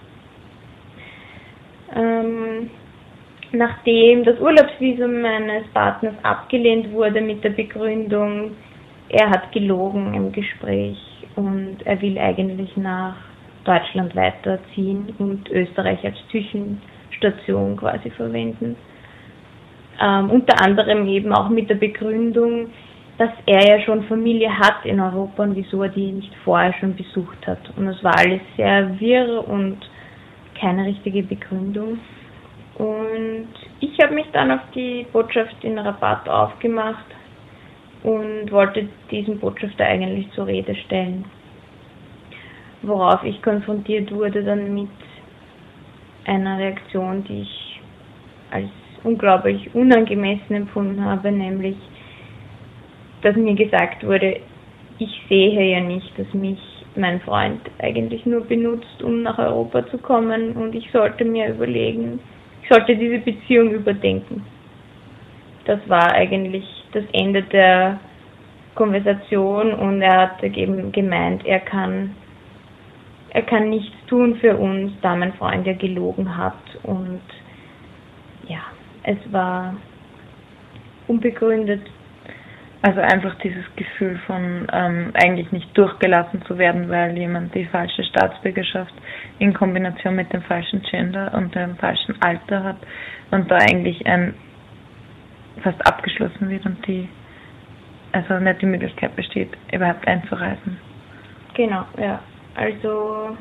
Nachdem das Urlaubsvisum meines Partners abgelehnt wurde mit der Begründung, er hat gelogen im Gespräch und er will eigentlich nach Deutschland weiterziehen und Österreich als Zwischenstation quasi verwenden. Unter anderem eben auch mit der Begründung, dass er ja schon Familie hat in Europa und wieso er die nicht vorher schon besucht hat. Und es war alles sehr wirr und keine richtige Begründung. Und ich habe mich dann auf die Botschaft in Rabat aufgemacht und wollte diesen Botschafter eigentlich zur Rede stellen. Worauf ich konfrontiert wurde dann mit einer Reaktion, die ich als unglaublich unangemessen empfunden habe, nämlich, dass mir gesagt wurde, ich sehe ja nicht, dass mich mein Freund eigentlich nur benutzt, um nach Europa zu kommen, und ich sollte mir überlegen, ich sollte diese Beziehung überdenken. Das war eigentlich das Ende der Konversation, und er hat eben gemeint, er kann nichts tun für uns, da mein Freund ja gelogen hat, und ja, es war unbegründet. Also einfach dieses Gefühl von eigentlich nicht durchgelassen zu werden, weil jemand die falsche Staatsbürgerschaft in Kombination mit dem falschen Gender und dem falschen Alter hat und da eigentlich fast abgeschlossen wird und also nicht die Möglichkeit besteht, überhaupt einzureisen. Genau, ja. Also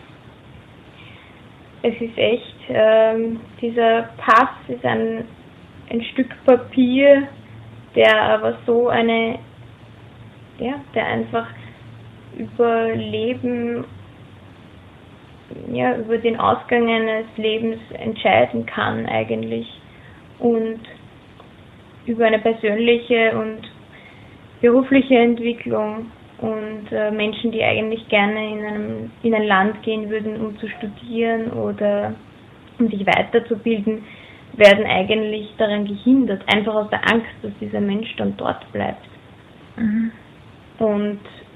es ist echt, dieser Pass ist ein Stück Papier, der aber so der einfach über den Ausgang eines Lebens entscheiden kann eigentlich, und über eine persönliche und berufliche Entwicklung, und Menschen, die eigentlich gerne in ein Land gehen würden, um zu studieren oder um sich weiterzubilden, werden eigentlich daran gehindert, einfach aus der Angst, dass dieser Mensch dann dort bleibt. Mhm. Und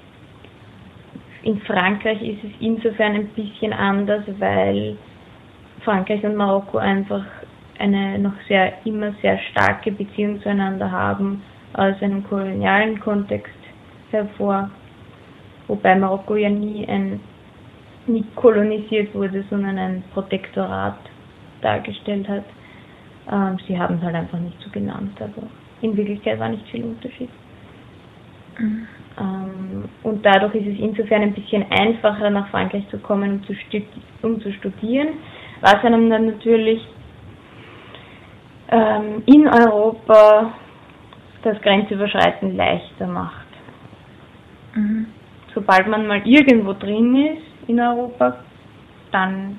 in Frankreich ist es insofern ein bisschen anders, weil Frankreich und Marokko einfach eine noch immer sehr starke Beziehung zueinander haben, aus einem kolonialen Kontext hervor, wobei Marokko ja nie kolonisiert wurde, sondern ein Protektorat dargestellt hat. Sie haben es halt einfach nicht so genannt, aber in Wirklichkeit war nicht viel Unterschied. Mhm. Und dadurch ist es insofern ein bisschen einfacher, nach Frankreich zu kommen, um zu studieren, was einem dann natürlich in Europa das Grenzüberschreiten leichter macht. Mhm. Sobald man mal irgendwo drin ist in Europa, dann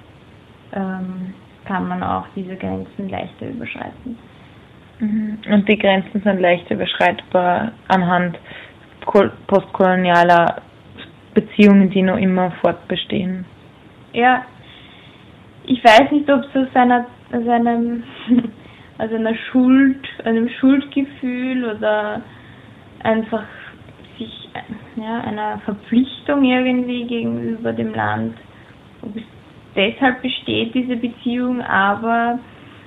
kann man auch diese Grenzen leichter überschreiten. Mhm. Und die Grenzen sind leichter überschreitbar anhand postkolonialer Beziehungen, die noch immer fortbestehen. Ja, ich weiß nicht, ob es aus einem Schuldgefühl oder einfach sich einer Verpflichtung irgendwie gegenüber dem Land. Ob es deshalb besteht, diese Beziehung, aber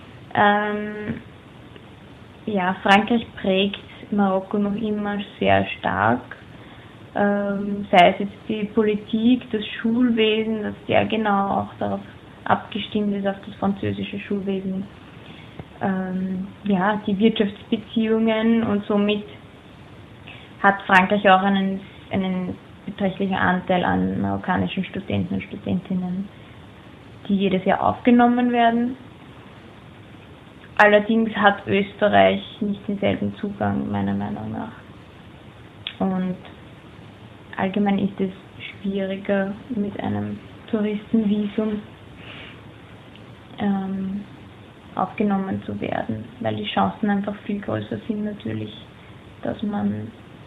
Frankreich prägt Marokko noch immer sehr stark, sei es jetzt die Politik, das Schulwesen, das sehr genau auch darauf abgestimmt ist, auf das französische Schulwesen, die Wirtschaftsbeziehungen, und somit hat Frankreich auch einen beträchtlichen Anteil an marokkanischen Studenten und Studentinnen, die jedes Jahr aufgenommen werden. Allerdings hat Österreich nicht denselben Zugang, meiner Meinung nach. Und allgemein ist es schwieriger mit einem Touristenvisum aufgenommen zu werden, weil die Chancen einfach viel größer sind natürlich, dass man,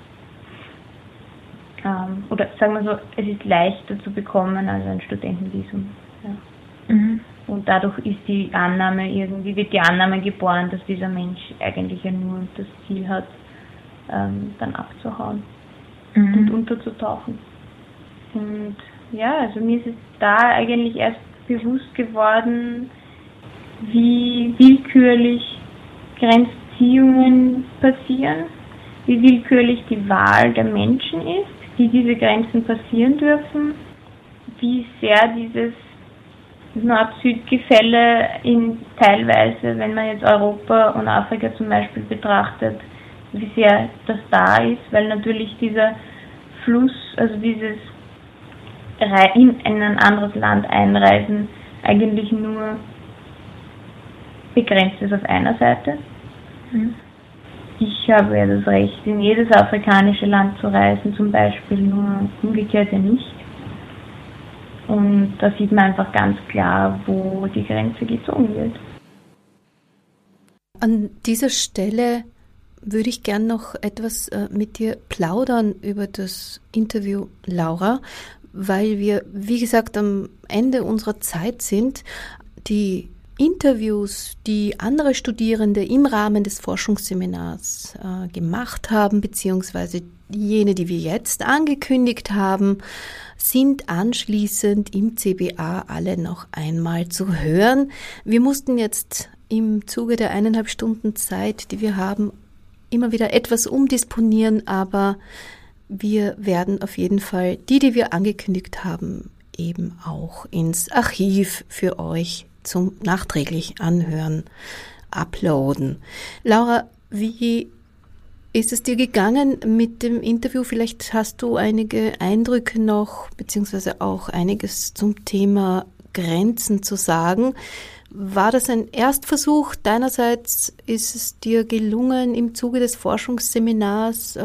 oder sagen wir so, es ist leichter zu bekommen als ein Studentenvisum. Ja. Mhm. Und dadurch wird die Annahme geboren, dass dieser Mensch eigentlich ja nur das Ziel hat, dann abzuhauen und unterzutauchen. Und also mir ist es da eigentlich erst bewusst geworden, wie willkürlich Grenzziehungen passieren, wie willkürlich die Wahl der Menschen ist, die diese Grenzen passieren dürfen, wie sehr dieses Nord-Süd-Gefälle teilweise, wenn man jetzt Europa und Afrika zum Beispiel betrachtet, wie sehr das da ist, weil natürlich dieser Fluss, also dieses in ein anderes Land einreisen, eigentlich nur begrenzt ist auf einer Seite. Mhm. Ich habe ja das Recht, in jedes afrikanische Land zu reisen, zum Beispiel, nur umgekehrt ja nicht. Und da sieht man einfach ganz klar, wo die Grenze gezogen wird. An dieser Stelle würde ich gern noch etwas mit dir plaudern über das Interview, Laura, weil wir, wie gesagt, am Ende unserer Zeit sind. Die Interviews, die andere Studierende im Rahmen des Forschungsseminars gemacht haben, beziehungsweise jene, die wir jetzt angekündigt haben, sind anschließend im CBA alle noch einmal zu hören. Wir mussten jetzt im Zuge der 1,5 Stunden Zeit, die wir haben, immer wieder etwas umdisponieren, aber wir werden auf jeden Fall die wir angekündigt haben, eben auch ins Archiv für euch zum nachträglich Anhören uploaden. Laura, wie ist es dir gegangen mit dem Interview? Vielleicht hast du einige Eindrücke noch, beziehungsweise auch einiges zum Thema Grenzen zu sagen. War das ein Erstversuch? Deinerseits ist es dir gelungen, im Zuge des Forschungsseminars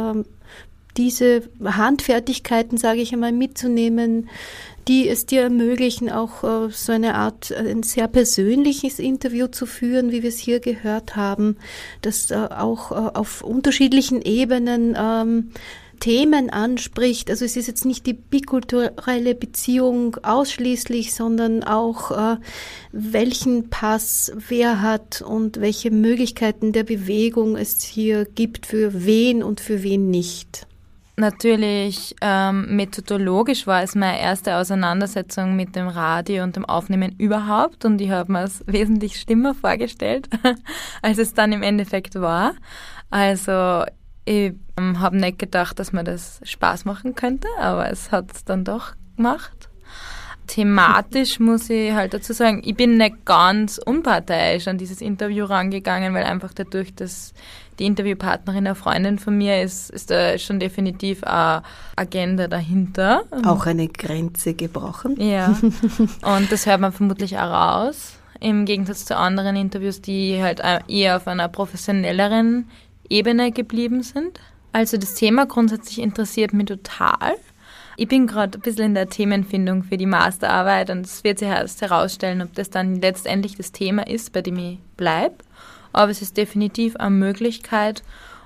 diese Handfertigkeiten, sage ich einmal, mitzunehmen, die es dir ermöglichen, auch so eine Art, ein sehr persönliches Interview zu führen, wie wir es hier gehört haben, das auch auf unterschiedlichen Ebenen Themen anspricht. Also es ist jetzt nicht die bikulturelle Beziehung ausschließlich, sondern auch welchen Pass wer hat und welche Möglichkeiten der Bewegung es hier gibt, für wen und für wen nicht. Natürlich, methodologisch war es meine erste Auseinandersetzung mit dem Radio und dem Aufnehmen überhaupt, und ich habe mir es wesentlich schlimmer vorgestellt, als es dann im Endeffekt war. Also ich habe nicht gedacht, dass mir das Spaß machen könnte, aber es hat es dann doch gemacht. Thematisch muss ich halt dazu sagen, ich bin nicht ganz unparteiisch an dieses Interview rangegangen, weil einfach dadurch, dass die Interviewpartnerin eine Freundin von mir ist da schon definitiv eine Agenda dahinter. Auch eine Grenze gebrochen. Ja, und das hört man vermutlich auch raus, im Gegensatz zu anderen Interviews, die halt eher auf einer professionelleren Ebene geblieben sind. Also das Thema grundsätzlich interessiert mich total. Ich bin gerade ein bisschen in der Themenfindung für die Masterarbeit, und es wird sich erst herausstellen, ob das dann letztendlich das Thema ist, bei dem ich bleibe. Aber es ist definitiv eine Möglichkeit,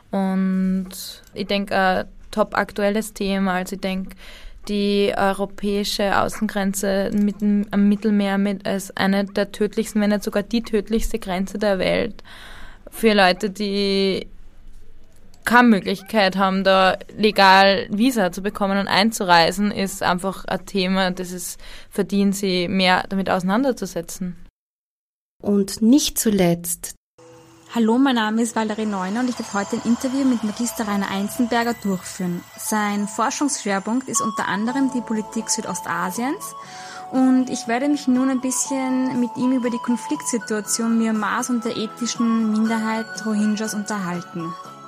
und ich denke, ein top aktuelles Thema. Also ich denke, die europäische Außengrenze am Mittelmeer als eine der tödlichsten, wenn nicht sogar die tödlichste Grenze der Welt, für Leute, die keine Möglichkeit haben, da legal Visa zu bekommen und einzureisen, ist einfach ein Thema, das es verdient, sie mehr damit auseinanderzusetzen. Und nicht zuletzt. Hallo, mein Name ist Valerie Neuner und ich darf heute ein Interview mit Magister Rainer Einzenberger durchführen. Sein Forschungsschwerpunkt ist unter anderem die Politik Südostasiens und ich werde mich nun ein bisschen mit ihm über die Konfliktsituation Myanmars und der ethnischen Minderheit Rohingyas unterhalten.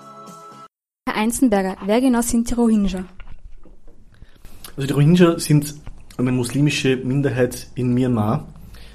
Herr Einzenberger, wer genau sind die Rohingya? Also die Rohingya sind eine muslimische Minderheit in Myanmar,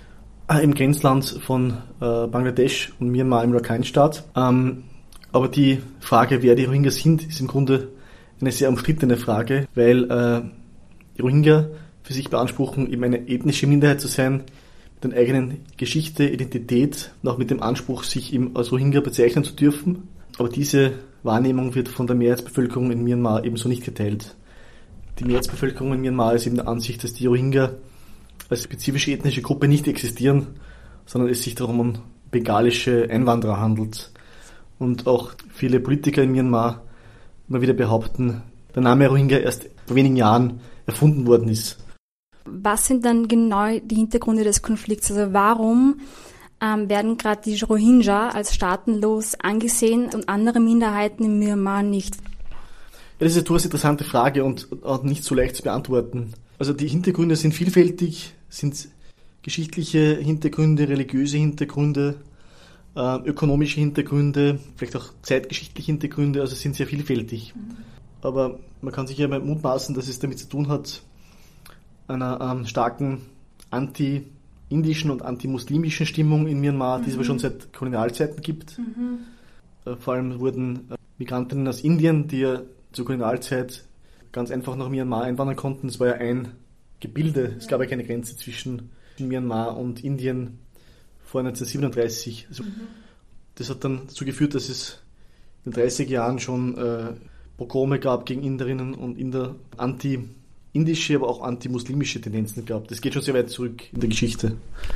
im Grenzland von Bangladesch und Myanmar im Rakhine-Staat. Aber die Frage, wer die Rohingya sind, ist im Grunde eine sehr umstrittene Frage, weil die Rohingya für sich beanspruchen, eben eine ethnische Minderheit zu sein, mit einer eigenen Geschichte, Identität und auch mit dem Anspruch, sich eben als Rohingya bezeichnen zu dürfen. Aber diese Wahrnehmung wird von der Mehrheitsbevölkerung in Myanmar ebenso nicht geteilt. Die Mehrheitsbevölkerung in Myanmar ist eben der Ansicht, dass die Rohingya als spezifische ethnische Gruppe nicht existieren, sondern es sich darum um bengalische Einwanderer handelt. Und auch viele Politiker in Myanmar immer wieder behaupten, der Name Rohingya erst vor wenigen Jahren erfunden worden ist. Was sind dann genau die Hintergründe des Konflikts? Also warum werden gerade die Rohingya als staatenlos angesehen und andere Minderheiten in Myanmar nicht? Ja, das ist eine durchaus interessante Frage und auch nicht so leicht zu beantworten. Also die Hintergründe sind vielfältig, sind geschichtliche Hintergründe, religiöse Hintergründe, ökonomische Hintergründe, vielleicht auch zeitgeschichtliche Hintergründe, also sind sehr vielfältig. Aber man kann sich ja mal mutmaßen, dass es damit zu tun hat, einer starken anti-indischen und anti-muslimischen Stimmung in Myanmar, die es aber schon seit Kolonialzeiten gibt. Vor allem wurden Migrantinnen aus Indien, die ja zur Kolonialzeit ganz einfach nach Myanmar einwandern konnten. Es war ja ein Gebilde, es gab ja keine Grenze zwischen Myanmar und Indien vor 1937. Also das hat dann dazu geführt, dass es in den 30er Jahren schon Pogrome gab gegen Inderinnen und Inder, anti-indische, aber auch anti-muslimische Tendenzen gab. Das geht schon sehr weit zurück in der Geschichte.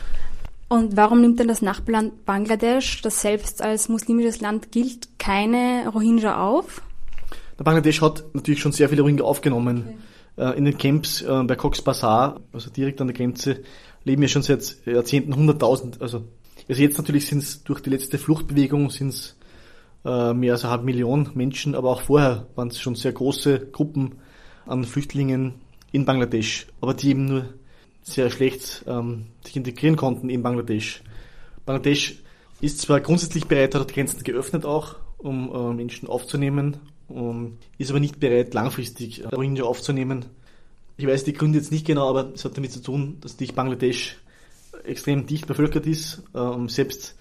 Und warum nimmt denn das Nachbarland Bangladesch, das selbst als muslimisches Land gilt, keine Rohingya auf? Der Bangladesch hat natürlich schon sehr viele Rohingya aufgenommen. Okay. In den Camps bei Cox's Bazar, also direkt an der Grenze, leben ja schon seit Jahrzehnten 100.000. Also jetzt natürlich sind es durch die letzte Fluchtbewegung sind's mehr als 500.000 Menschen, aber auch vorher waren es schon sehr große Gruppen an Flüchtlingen in Bangladesch, aber die eben nur sehr schlecht sich integrieren konnten in Bangladesch. Bangladesch ist zwar grundsätzlich bereit, hat die Grenzen geöffnet auch, um Menschen aufzunehmen, ist aber nicht bereit, langfristig Rohingya aufzunehmen. Ich weiß die Gründe jetzt nicht genau, aber es hat damit zu tun, dass Bangladesch extrem dicht bevölkert ist, selbst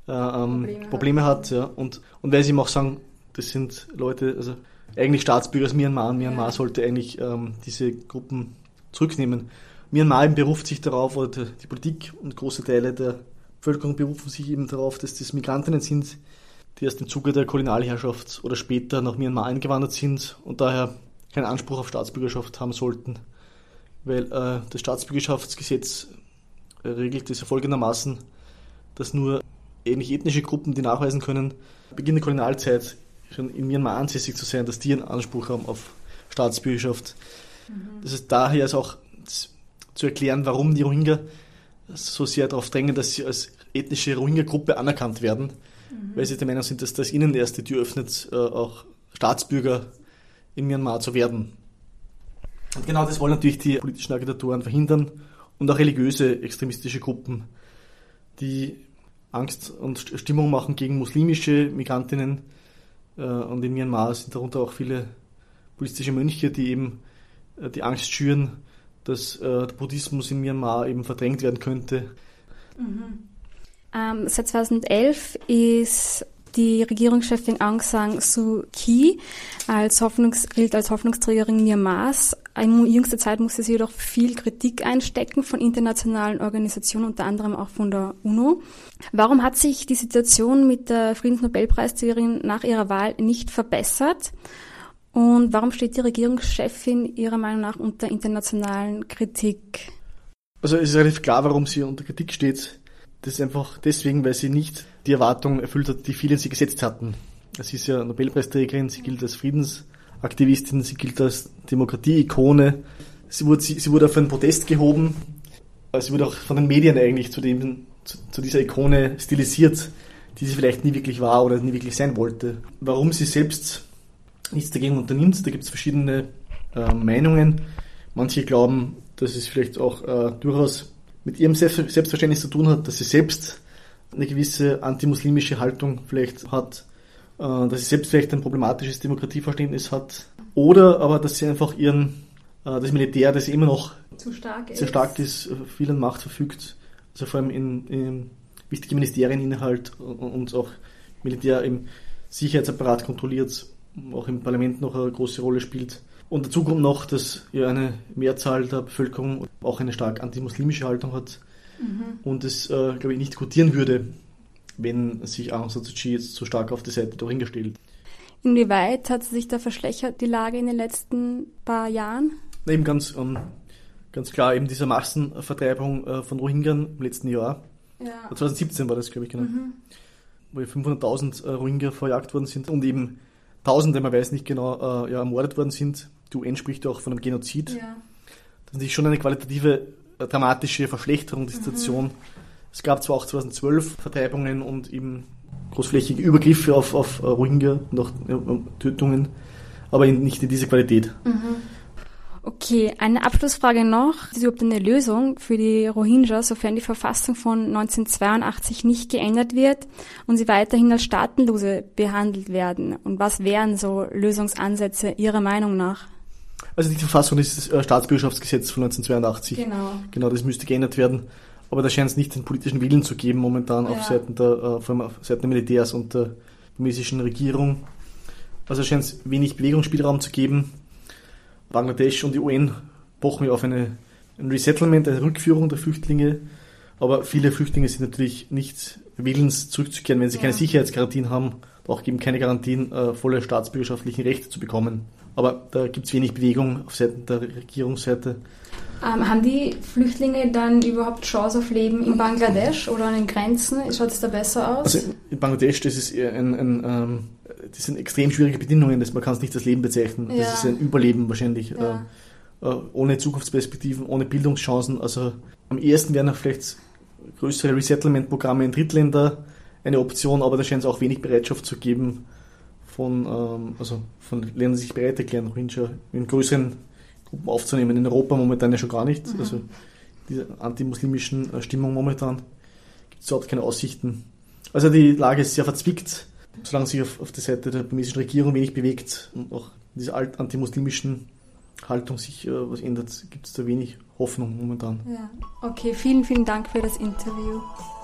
Probleme hat. Ja. Und weil sie ihm auch sagen, das sind Leute, also eigentlich Staatsbürger aus Myanmar. Myanmar sollte eigentlich diese Gruppen zurücknehmen. Myanmar eben beruft sich darauf, oder die Politik und große Teile der Bevölkerung berufen sich eben darauf, dass das Migrantinnen sind, die erst im Zuge der Kolonialherrschaft oder später nach Myanmar eingewandert sind und daher keinen Anspruch auf Staatsbürgerschaft haben sollten. Weil das Staatsbürgerschaftsgesetz regelt es ja folgendermaßen, dass nur ähnliche ethnische Gruppen, die nachweisen können, Beginn der Kolonialzeit schon in Myanmar ansässig zu sein, dass die einen Anspruch haben auf Staatsbürgerschaft. Das ist daher ist auch zu erklären, warum die Rohingya so sehr darauf drängen, dass sie als ethnische Rohingya-Gruppe anerkannt werden, weil sie der Meinung sind, dass das ihnen erst die Tür öffnet, auch Staatsbürger in Myanmar zu werden. Und genau das wollen natürlich die politischen Agitatoren verhindern und auch religiöse extremistische Gruppen, die Angst und Stimmung machen gegen muslimische Migrantinnen. Und in Myanmar sind darunter auch viele buddhistische Mönche, die eben die Angst schüren, dass der Buddhismus in Myanmar eben verdrängt werden könnte. Seit 2011 ist die Regierungschefin Aung San Suu Kyi gilt als Hoffnungsträgerin Myanmars. In jüngster Zeit musste sie jedoch viel Kritik einstecken von internationalen Organisationen, unter anderem auch von der UNO. Warum hat sich die Situation mit der Friedensnobelpreisträgerin nach ihrer Wahl nicht verbessert? Und warum steht die Regierungschefin Ihrer Meinung nach unter internationalen Kritik? Also es ist relativ klar, warum sie unter Kritik steht. Das ist einfach deswegen, weil sie nicht die Erwartungen erfüllt hat, die viele in sie gesetzt hatten. Sie ist ja Nobelpreisträgerin, sie gilt als Friedensaktivistin, sie gilt als Demokratie-Ikone. Sie wurde auf einen Protest gehoben. Sie wurde auch von den Medien eigentlich zu dieser Ikone stilisiert, die sie vielleicht nie wirklich war oder nie wirklich sein wollte. Warum sie selbst nichts dagegen unternimmt, da gibt es verschiedene Meinungen. Manche glauben, dass es vielleicht auch durchaus mit ihrem Selbstverständnis zu tun hat, dass sie selbst eine gewisse antimuslimische Haltung vielleicht hat, dass sie selbst vielleicht ein problematisches Demokratieverständnis hat, oder aber, dass sie einfach das Militär, das immer noch zu stark ist, viel an Macht verfügt, also vor allem in wichtige Ministerien innerhalb und auch Militär im Sicherheitsapparat kontrolliert, auch im Parlament noch eine große Rolle spielt. Und dazu kommt noch, dass ja eine Mehrzahl der Bevölkerung auch eine stark antimuslimische Haltung hat und es, glaube ich, nicht gutieren würde, wenn sich Aung San Suu Kyi jetzt so stark auf die Seite der Rohingya stellt. Inwieweit hat sich da verschlechtert, die Lage in den letzten paar Jahren? Eben ganz klar, eben diese Massenvertreibung von Rohingya im letzten Jahr. Ja. 2017 war das, glaube ich, genau. Wo 500.000 Rohingya verjagt worden sind und eben Tausende, man weiß nicht genau, ermordet worden sind. Die UN spricht auch von einem Genozid. Ja. Das ist natürlich schon eine qualitative, dramatische Verschlechterung der Situation. Es gab zwar auch 2012 Vertreibungen und eben großflächige Übergriffe auf Rohingya und auch Tötungen, aber nicht in dieser Qualität. Okay, eine Abschlussfrage noch. Ist überhaupt eine Lösung für die Rohingya, sofern die Verfassung von 1982 nicht geändert wird und sie weiterhin als Staatenlose behandelt werden? Und was wären so Lösungsansätze Ihrer Meinung nach? Also die Verfassung ist das Staatsbürgerschaftsgesetz von 1982. Genau, das müsste geändert werden. Aber da scheint es nicht den politischen Willen zu geben momentan auf Seiten vor allem auf Seiten der Militärs und der burmesischen Regierung. Also scheint es wenig Bewegungsspielraum zu geben. Bangladesch und die UN pochen ja auf ein Resettlement, eine Rückführung der Flüchtlinge. Aber viele Flüchtlinge sind natürlich nicht willens zurückzukehren, wenn sie keine Sicherheitsgarantien haben, auch eben keine Garantien, volle staatsbürgerschaftlichen Rechte zu bekommen. Aber da gibt es wenig Bewegung auf Seiten der Regierungsseite. Haben die Flüchtlinge dann überhaupt Chance auf Leben in Bangladesch oder an den Grenzen? Schaut es da besser aus? Also in Bangladesch, das ist das sind extrem schwierige Bedingungen, man kann es nicht als Leben bezeichnen. Das ist ein Überleben wahrscheinlich. Ohne Zukunftsperspektiven, ohne Bildungschancen. Also am ehesten wären vielleicht größere Resettlement-Programme in Drittländer eine Option, aber da scheint es auch wenig Bereitschaft zu geben von Ländern, die sich bereit erklären, Rohingya in größeren Gruppen aufzunehmen. In Europa momentan ja schon gar nicht. Also diese antimuslimischen Stimmung momentan gibt es überhaupt keine Aussichten. Also die Lage ist sehr verzwickt. Solange sich auf der Seite der burmesischen Regierung wenig bewegt und auch diese antimuslimischen Haltung sich was ändert, gibt es da wenig Hoffnung momentan. Ja. Okay, vielen, vielen Dank für das Interview.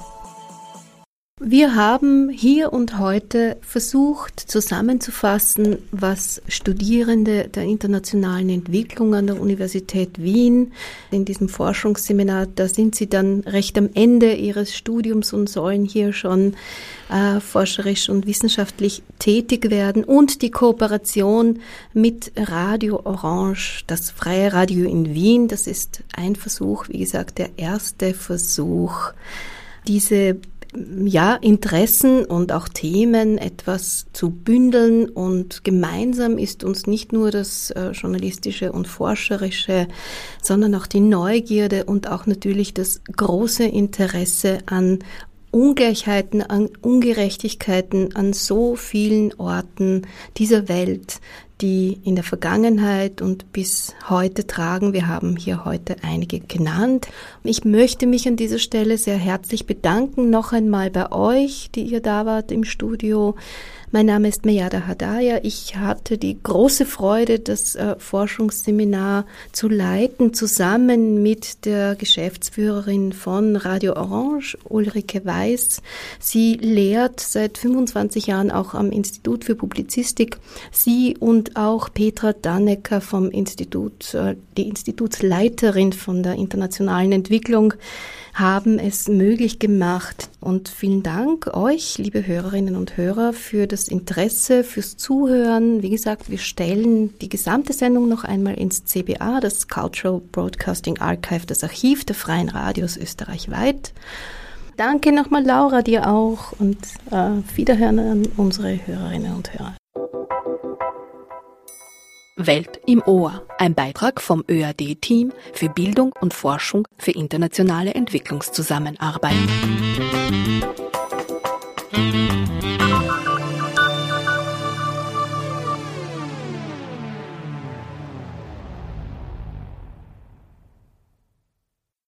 Wir haben hier und heute versucht zusammenzufassen, was Studierende der internationalen Entwicklung an der Universität Wien in diesem Forschungsseminar, da sind sie dann recht am Ende ihres Studiums und sollen hier schon forscherisch und wissenschaftlich tätig werden, und die Kooperation mit Radio Orange, das freie Radio in Wien, das ist ein Versuch, wie gesagt, der erste Versuch, diese Interessen und auch Themen etwas zu bündeln, und gemeinsam ist uns nicht nur das journalistische und forscherische, sondern auch die Neugierde und auch natürlich das große Interesse an Ungleichheiten, an Ungerechtigkeiten an so vielen Orten dieser Welt, die in der Vergangenheit und bis heute tragen. Wir haben hier heute einige genannt. Ich möchte mich an dieser Stelle sehr herzlich bedanken, noch einmal bei euch, die ihr da wart im Studio. Mein Name ist Meyada Hadaya. Ich hatte die große Freude, das Forschungsseminar zu leiten, zusammen mit der Geschäftsführerin von Radio Orange, Ulrike Weiß. Sie lehrt seit 25 Jahren auch am Institut für Publizistik. Sie und auch Petra Dannecker vom Institut, die Institutsleiterin von der internationalen Entwicklung, haben es möglich gemacht. Und vielen Dank euch, liebe Hörerinnen und Hörer, für das Interesse, fürs Zuhören. Wie gesagt, wir stellen die gesamte Sendung noch einmal ins CBA, das Cultural Broadcasting Archive, das Archiv der Freien Radios österreichweit. Danke nochmal, Laura, dir auch und Wiederhören an unsere Hörerinnen und Hörer. Welt im Ohr, ein Beitrag vom ÖAD-Team für Bildung und Forschung für internationale Entwicklungszusammenarbeit.